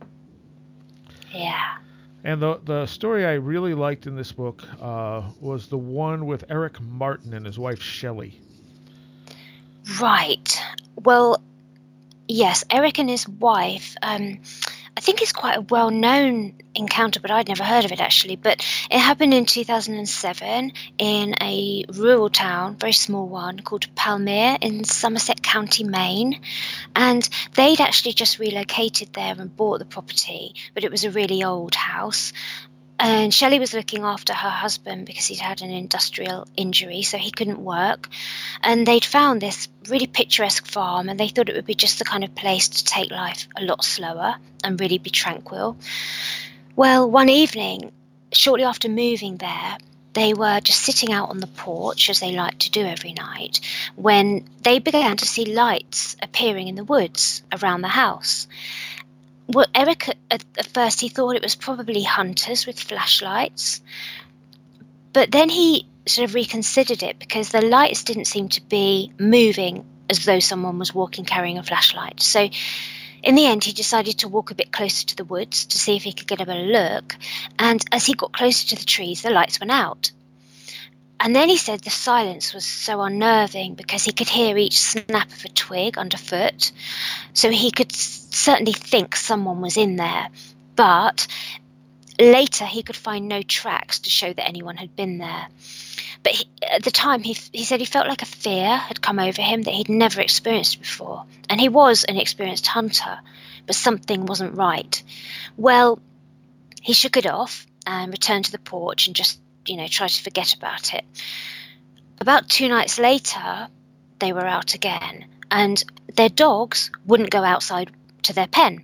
Yeah. And the story I really liked in this book was the one with Eric Martin and his wife Shelley. Right. Well, yes, Eric and his wife, I think it's quite a well-known encounter, but I'd never heard of it actually. But it happened in 2007 in a rural town, very small one, called Palmyra in Somerset County, Maine. And they'd actually just relocated there and bought the property, but it was a really old house. And Shelley was looking after her husband because he'd had an industrial injury, so he couldn't work. And they'd found this really picturesque farm, and they thought it would be just the kind of place to take life a lot slower and really be tranquil. Well, one evening, shortly after moving there, they were just sitting out on the porch, as they like to do every night, when they began to see lights appearing in the woods around the house. Well, Eric, at first, he thought it was probably hunters with flashlights. But then he sort of reconsidered it because the lights didn't seem to be moving as though someone was walking carrying a flashlight. So in the end, he decided to walk a bit closer to the woods to see if he could get a better look. And as he got closer to the trees, the lights went out. And then he said the silence was so unnerving because he could hear each snap of a twig underfoot. So he could certainly think someone was in there. But later he could find no tracks to show that anyone had been there. But at the time, he said he felt like a fear had come over him that he'd never experienced before. And he was an experienced hunter, but something wasn't right. Well, he shook it off and returned to the porch and just try to forget about it. About 2 nights later, they were out again, and their dogs wouldn't go outside to their pen.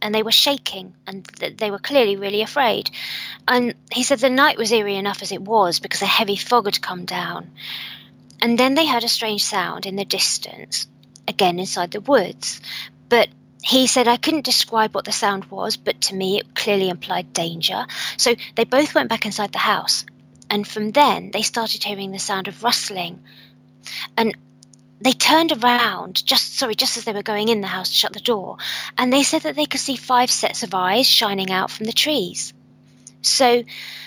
and they were shaking, and they were clearly really afraid. And he said the night was eerie enough as it was because a heavy fog had come down. And then they heard a strange sound in the distance, again inside the woods. But he said, I couldn't describe what the sound was, but to me it clearly implied danger. So they both went back inside the house. And from then they started hearing the sound of rustling. And they turned around just as they were going in the house to shut the door. And they said that they could see 5 sets of eyes shining out from the trees. So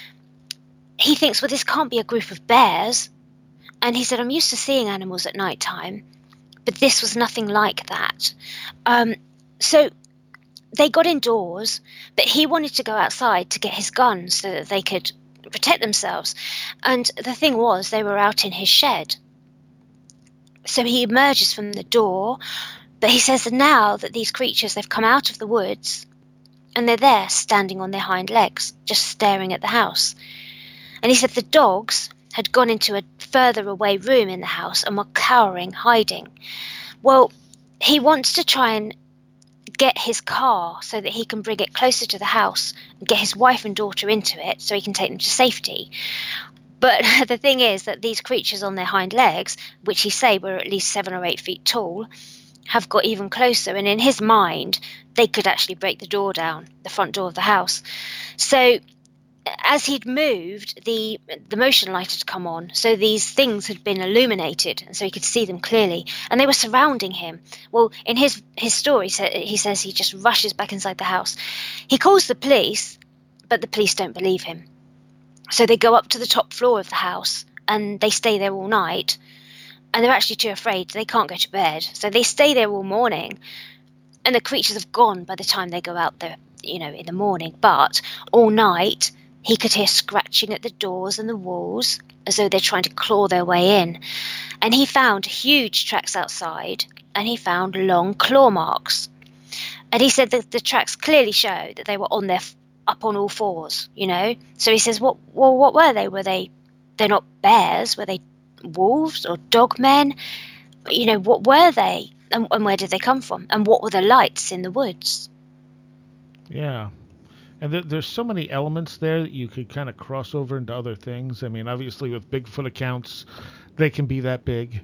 he thinks, well, this can't be a group of bears. And he said, I'm used to seeing animals at night time, but this was nothing like that. So they got indoors, but he wanted to go outside to get his gun so that they could protect themselves. And the thing was, they were out in his shed. So he emerges from the door, but he says that now that these creatures, they've come out of the woods, and they're there standing on their hind legs, just staring at the house. And he said the dogs had gone into a further away room in the house and were cowering, hiding. Well, he wants to try and get his car so that he can bring it closer to the house and get his wife and daughter into it so he can take them to safety. But the thing is that these creatures on their hind legs, which he say were at least 7 or 8 feet tall, have got even closer. And in his mind, they could actually break the door down, the front door of the house. So as he'd moved, the motion light had come on, so these things had been illuminated, and so he could see them clearly, and they were surrounding him. Well, in his story, he says he just rushes back inside the house. He calls the police, but the police don't believe him. So they go up to the top floor of the house, and they stay there all night, and they're actually too afraid. They can't go to bed, so they stay there all morning, and the creatures have gone by the time they go out there, in the morning. But all night, he could hear scratching at the doors and the walls as though they're trying to claw their way in. And he found huge tracks outside, and he found long claw marks. And he said that the tracks clearly show that they were up on all fours, So he says, what were they? They're not bears. Were they wolves or dog men? What were they? And where did they come from? And what were the lights in the woods? Yeah. And there's so many elements there that you could kind of cross over into other things. I mean, obviously with Bigfoot accounts, they can be that big.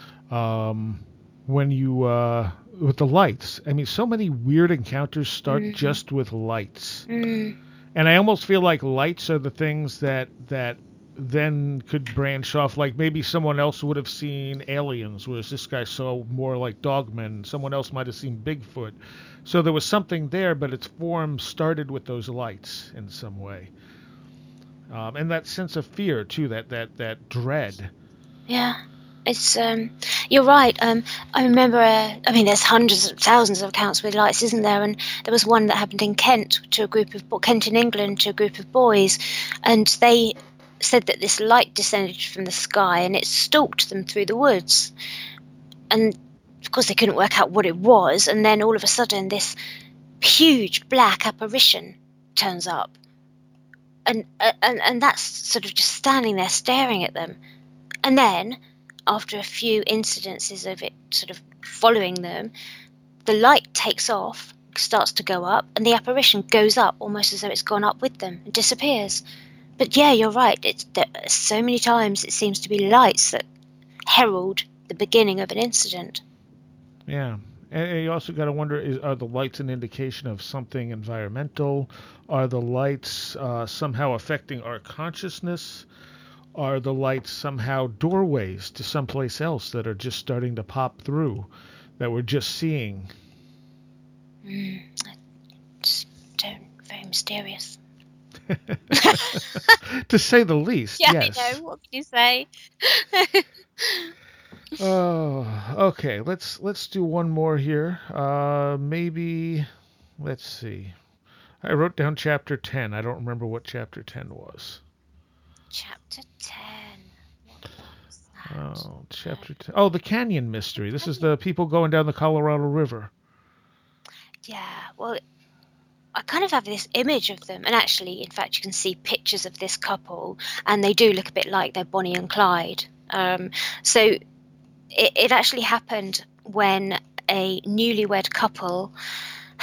When you with the lights, I mean, so many weird encounters start just with lights. And I almost feel like lights are the things that then could branch off. Like maybe someone else would have seen aliens, whereas this guy saw more like dogmen. Someone else might have seen Bigfoot. So there was something there, but its form started with those lights in some way. And that sense of fear, too, that dread. Yeah, it's, you're right. I remember, there's hundreds of thousands of accounts with lights, isn't there? And there was one that happened in Kent in England, to a group of boys. And they said that this light descended from the sky and it stalked them through the woods. And of course, they couldn't work out what it was, and then all of a sudden, this huge black apparition turns up, and that's sort of just standing there staring at them. And then, after a few incidences of it sort of following them, the light takes off, starts to go up, and the apparition goes up almost as though it's gone up with them and disappears. But yeah, you're right. So many times it seems to be lights that herald the beginning of an incident. Yeah. And you also got to wonder, are the lights an indication of something environmental? Are the lights somehow affecting our consciousness? Are the lights somehow doorways to someplace else that are just starting to pop through, that we're just seeing? It's very mysterious. To say the least, yeah, yes. I know. What can you say? Oh, okay. Let's do one more here. Maybe, let's see. I wrote down chapter 10. I don't remember what chapter 10 was. Chapter 10. What was that? Oh, chapter 10. Oh, the Canyon Mystery. This is the people going down the Colorado River. Yeah, well, I kind of have this image of them, and actually, in fact, you can see pictures of this couple, and they do look a bit like they're Bonnie and Clyde. So it actually happened when a newlywed couple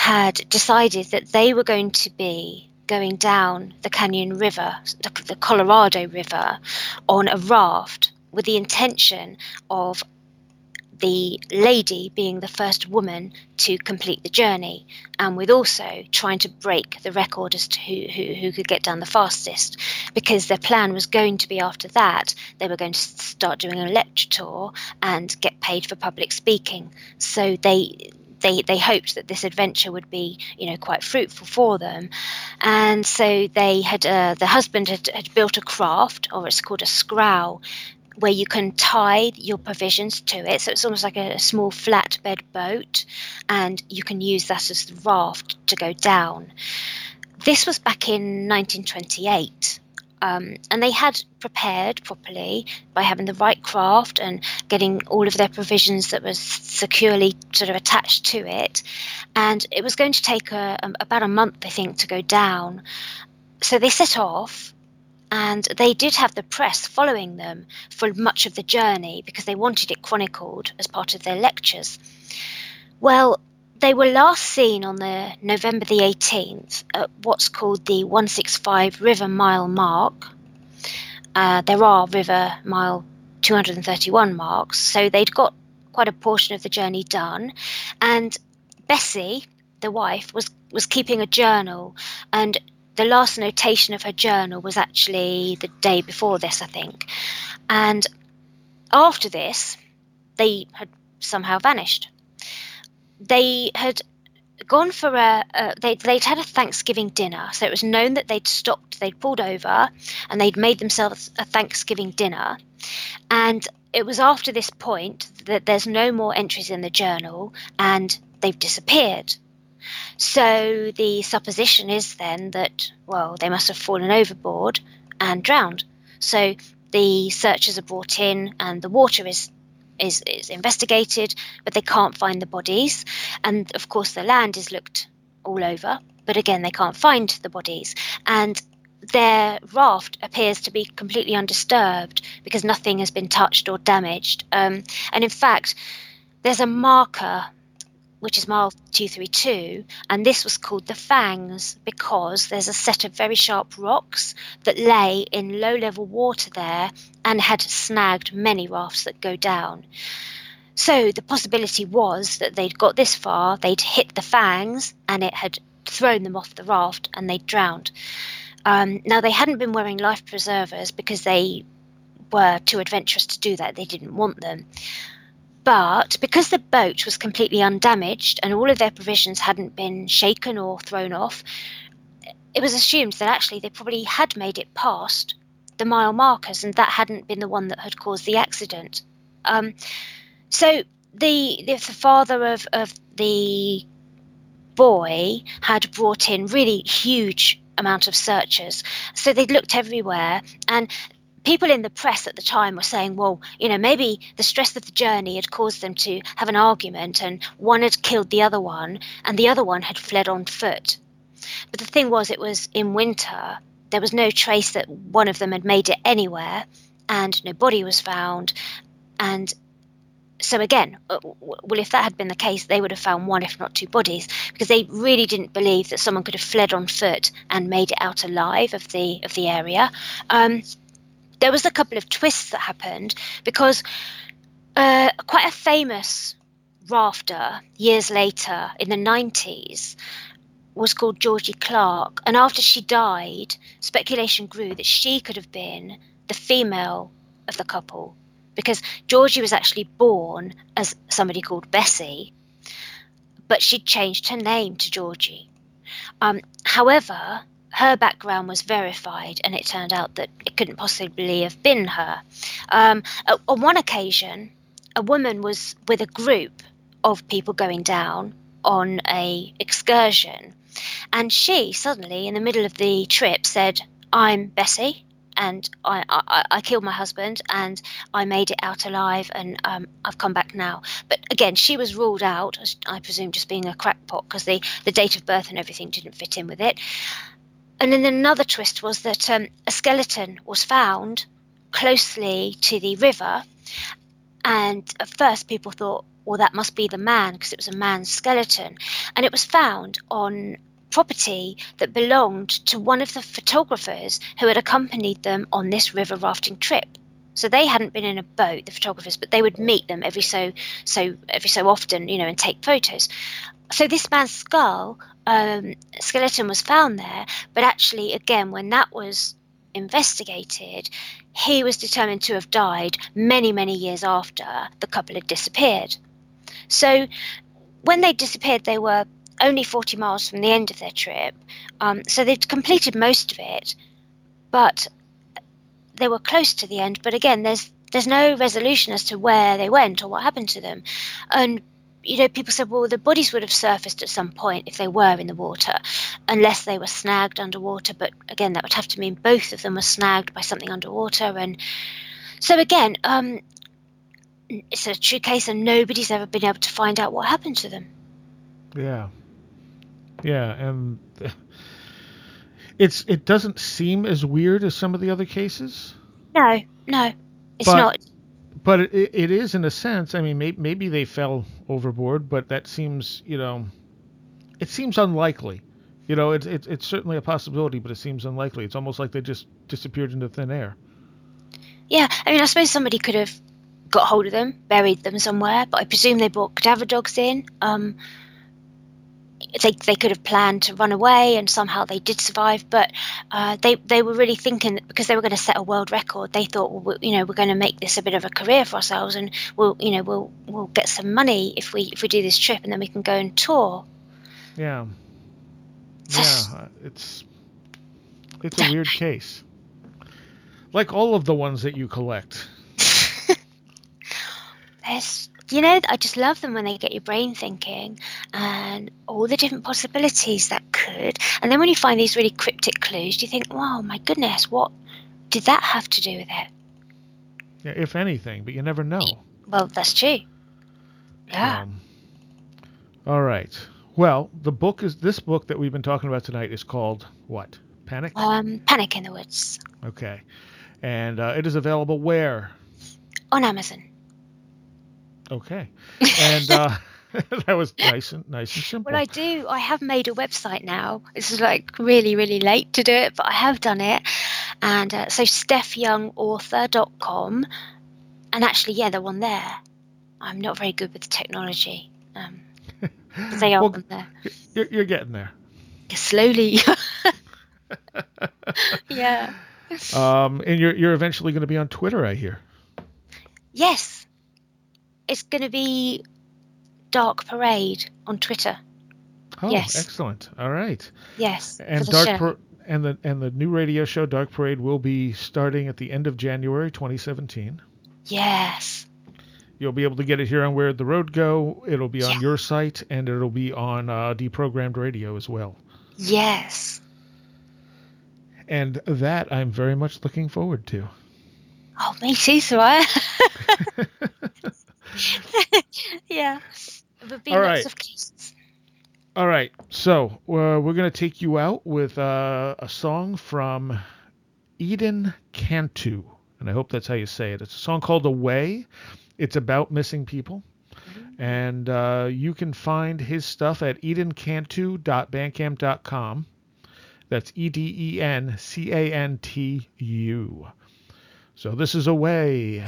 had decided that they were going to be going down the Canyon River, the Colorado River, on a raft with the intention of the lady being the first woman to complete the journey, and with also trying to break the record as to who could get down the fastest, because their plan was going to be, after that, they were going to start doing a lecture tour and get paid for public speaking. So they hoped that this adventure would be, quite fruitful for them. And so they had, the husband had built a craft, or it's called a scow, where you can tie your provisions to it. So it's almost like a small flatbed boat, and you can use that as the raft to go down. This was back in 1928. And they had prepared properly by having the right craft and getting all of their provisions that was securely sort of attached to it. And it was going to take about a month, I think, to go down. So they set off, and they did have the press following them for much of the journey because they wanted it chronicled as part of their lectures. Well, they were last seen on the November the 18th at what's called the 165 River Mile mark. There are River Mile 231 marks, so they'd got quite a portion of the journey done. And Bessie, the wife, was keeping a journal, and the last notation of her journal was actually the day before this, I think. And after this, they had somehow vanished. They had gone for they'd had a Thanksgiving dinner, so it was known that they'd stopped, they'd pulled over, and they'd made themselves a Thanksgiving dinner. And it was after this point that there's no more entries in the journal, and they've disappeared. So the supposition is then that, well, they must have fallen overboard and drowned. So the searchers are brought in, and the water is investigated, but they can't find the bodies. And of course the land is looked all over, but again they can't find the bodies. And their raft appears to be completely undisturbed because nothing has been touched or damaged. And in fact, there's a marker, which is mile 232, and this was called the Fangs because there's a set of very sharp rocks that lay in low-level water there and had snagged many rafts that go down. So the possibility was that they'd got this far, they'd hit the Fangs, and it had thrown them off the raft and they'd drowned. Now, they hadn't been wearing life preservers because they were too adventurous to do that. They didn't want them. But because the boat was completely undamaged and all of their provisions hadn't been shaken or thrown off, it was assumed that actually they probably had made it past the mile markers, and that hadn't been the one that had caused the accident. So the father of the boy had brought in really huge amount of searchers. So they'd looked everywhere, and people in the press at the time were saying, well, maybe the stress of the journey had caused them to have an argument, and one had killed the other one, and the other one had fled on foot. But the thing was, it was in winter. There was no trace that one of them had made it anywhere, and no body was found. And so again, well, if that had been the case, they would have found one, if not two bodies, because they really didn't believe that someone could have fled on foot and made it out alive of the area. There was a couple of twists that happened because quite a famous rafter years later in the 90s was called Georgie Clark, and after she died, speculation grew that she could have been the female of the couple, because Georgie was actually born as somebody called Bessie, but she'd changed her name to Georgie. However, her background was verified, and it turned out that it couldn't possibly have been her. On one occasion, a woman was with a group of people going down on a excursion, and she suddenly, in the middle of the trip, said, "I'm Bessie, and I killed my husband, and I made it out alive, and I've come back now." But again, she was ruled out, as I presume, just being a crackpot, because the date of birth and everything didn't fit in with it. And then another twist was that a skeleton was found closely to the river, and at first people thought well, that must be the man, because it was a man's skeleton. And it was found on property that belonged to one of the photographers who had accompanied them on this river rafting trip. So they hadn't been in a boat, the photographers, but they would meet them every so often, and take photos. So this man's skeleton was found there, but actually, again, when that was investigated, he was determined to have died many, many years after the couple had disappeared. So when they disappeared, they were only 40 miles from the end of their trip. So they'd completed most of it, but they were close to the end. But again, there's no resolution as to where they went or what happened to them. And people said, well, the bodies would have surfaced at some point if they were in the water, unless they were snagged underwater. But again, that would have to mean both of them were snagged by something underwater. And so again, it's a true case, and nobody's ever been able to find out what happened to them. Yeah, and it doesn't seem as weird as some of the other cases. No, it's not. But it is, in a sense. I mean, maybe they fell overboard, but that seems, it seems unlikely. It's certainly a possibility, but it seems unlikely. It's almost like they just disappeared into thin air. Yeah, I mean, I suppose somebody could have got hold of them, buried them somewhere, but I presume they brought cadaver dogs in. They could have planned to run away, and somehow they did survive. But they were really thinking that because they were going to set a world record, they thought, well, we're going to make this a bit of a career for ourselves, and we'll get some money if we do this trip, and then we can go and tour. Yeah, it's a weird case, like all of the ones that you collect. I just love them when they get your brain thinking and all the different possibilities that could. And then when you find these really cryptic clues, you think, oh my goodness, what did that have to do with it? Yeah, if anything, but you never know. Well, that's true. Yeah. All right. Well, this book that we've been talking about tonight is called what? Panic? Panic in the Woods. Okay. And it is available where? On Amazon. Okay. And that was nice and simple. Well, I have made a website now. This is like really, really late to do it, but I have done it. And so stephyoungauthor.com. And actually, they're on there. I'm not very good with the technology. They are on there. You're getting there. Slowly. Yeah. And you're eventually going to be on Twitter, I hear. Yes. It's going to be Dark Parade on Twitter. Oh, yes. Excellent. All right. Yes. And and the new radio show Dark Parade will be starting at the end of January 2017. Yes. You'll be able to get it here on Where'd the Road Go. It'll be on your site, and it'll be on Deprogrammed Radio as well. Yes. And that I'm very much looking forward to. Oh, me too, Soraya. Yeah. There'll be lots of cases. All right. So we're going to take you out with a song from Eden Cantu. And I hope that's how you say it. It's a song called Away. It's about missing people. Mm-hmm. And you can find his stuff at edencantu.bandcamp.com. That's EDENCANTU. So this is Away.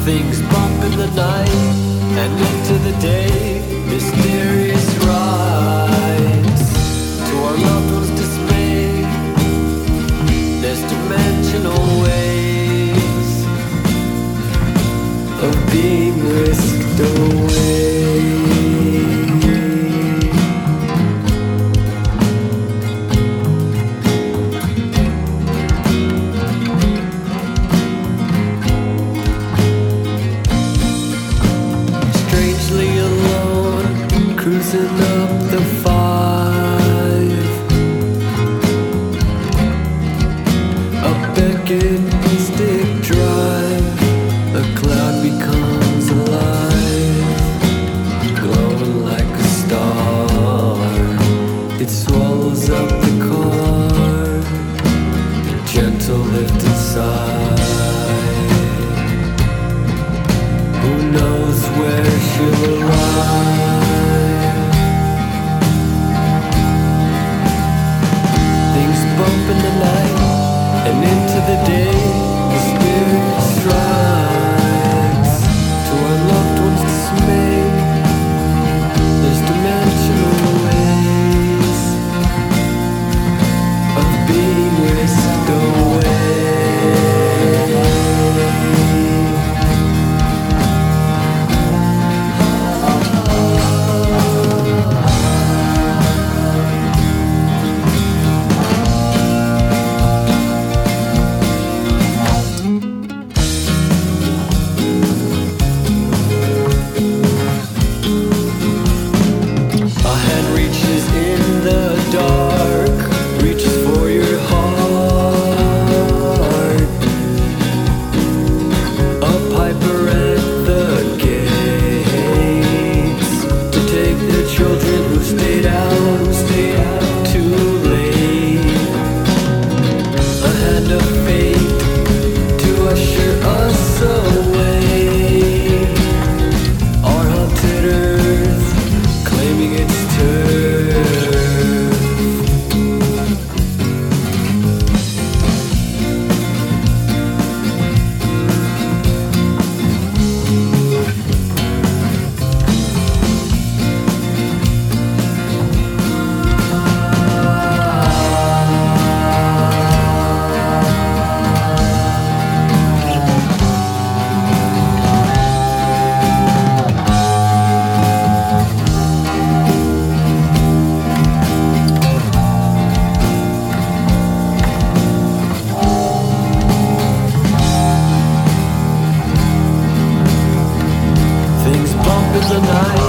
Things bump in the night and into the day. Mysterious rides to our loved ones' dismay. There's dimensional ways of being whisked away. Cruising up the 5, a Beckett stick drive, a cloud becomes alive, glowing like a star. It swallows up the car, gentle lift inside. Who knows where she'll arrive? Bump in the night and into the day. The spirit strikes to our loved ones' dismay. There's dimensional ways of being whisked away. The night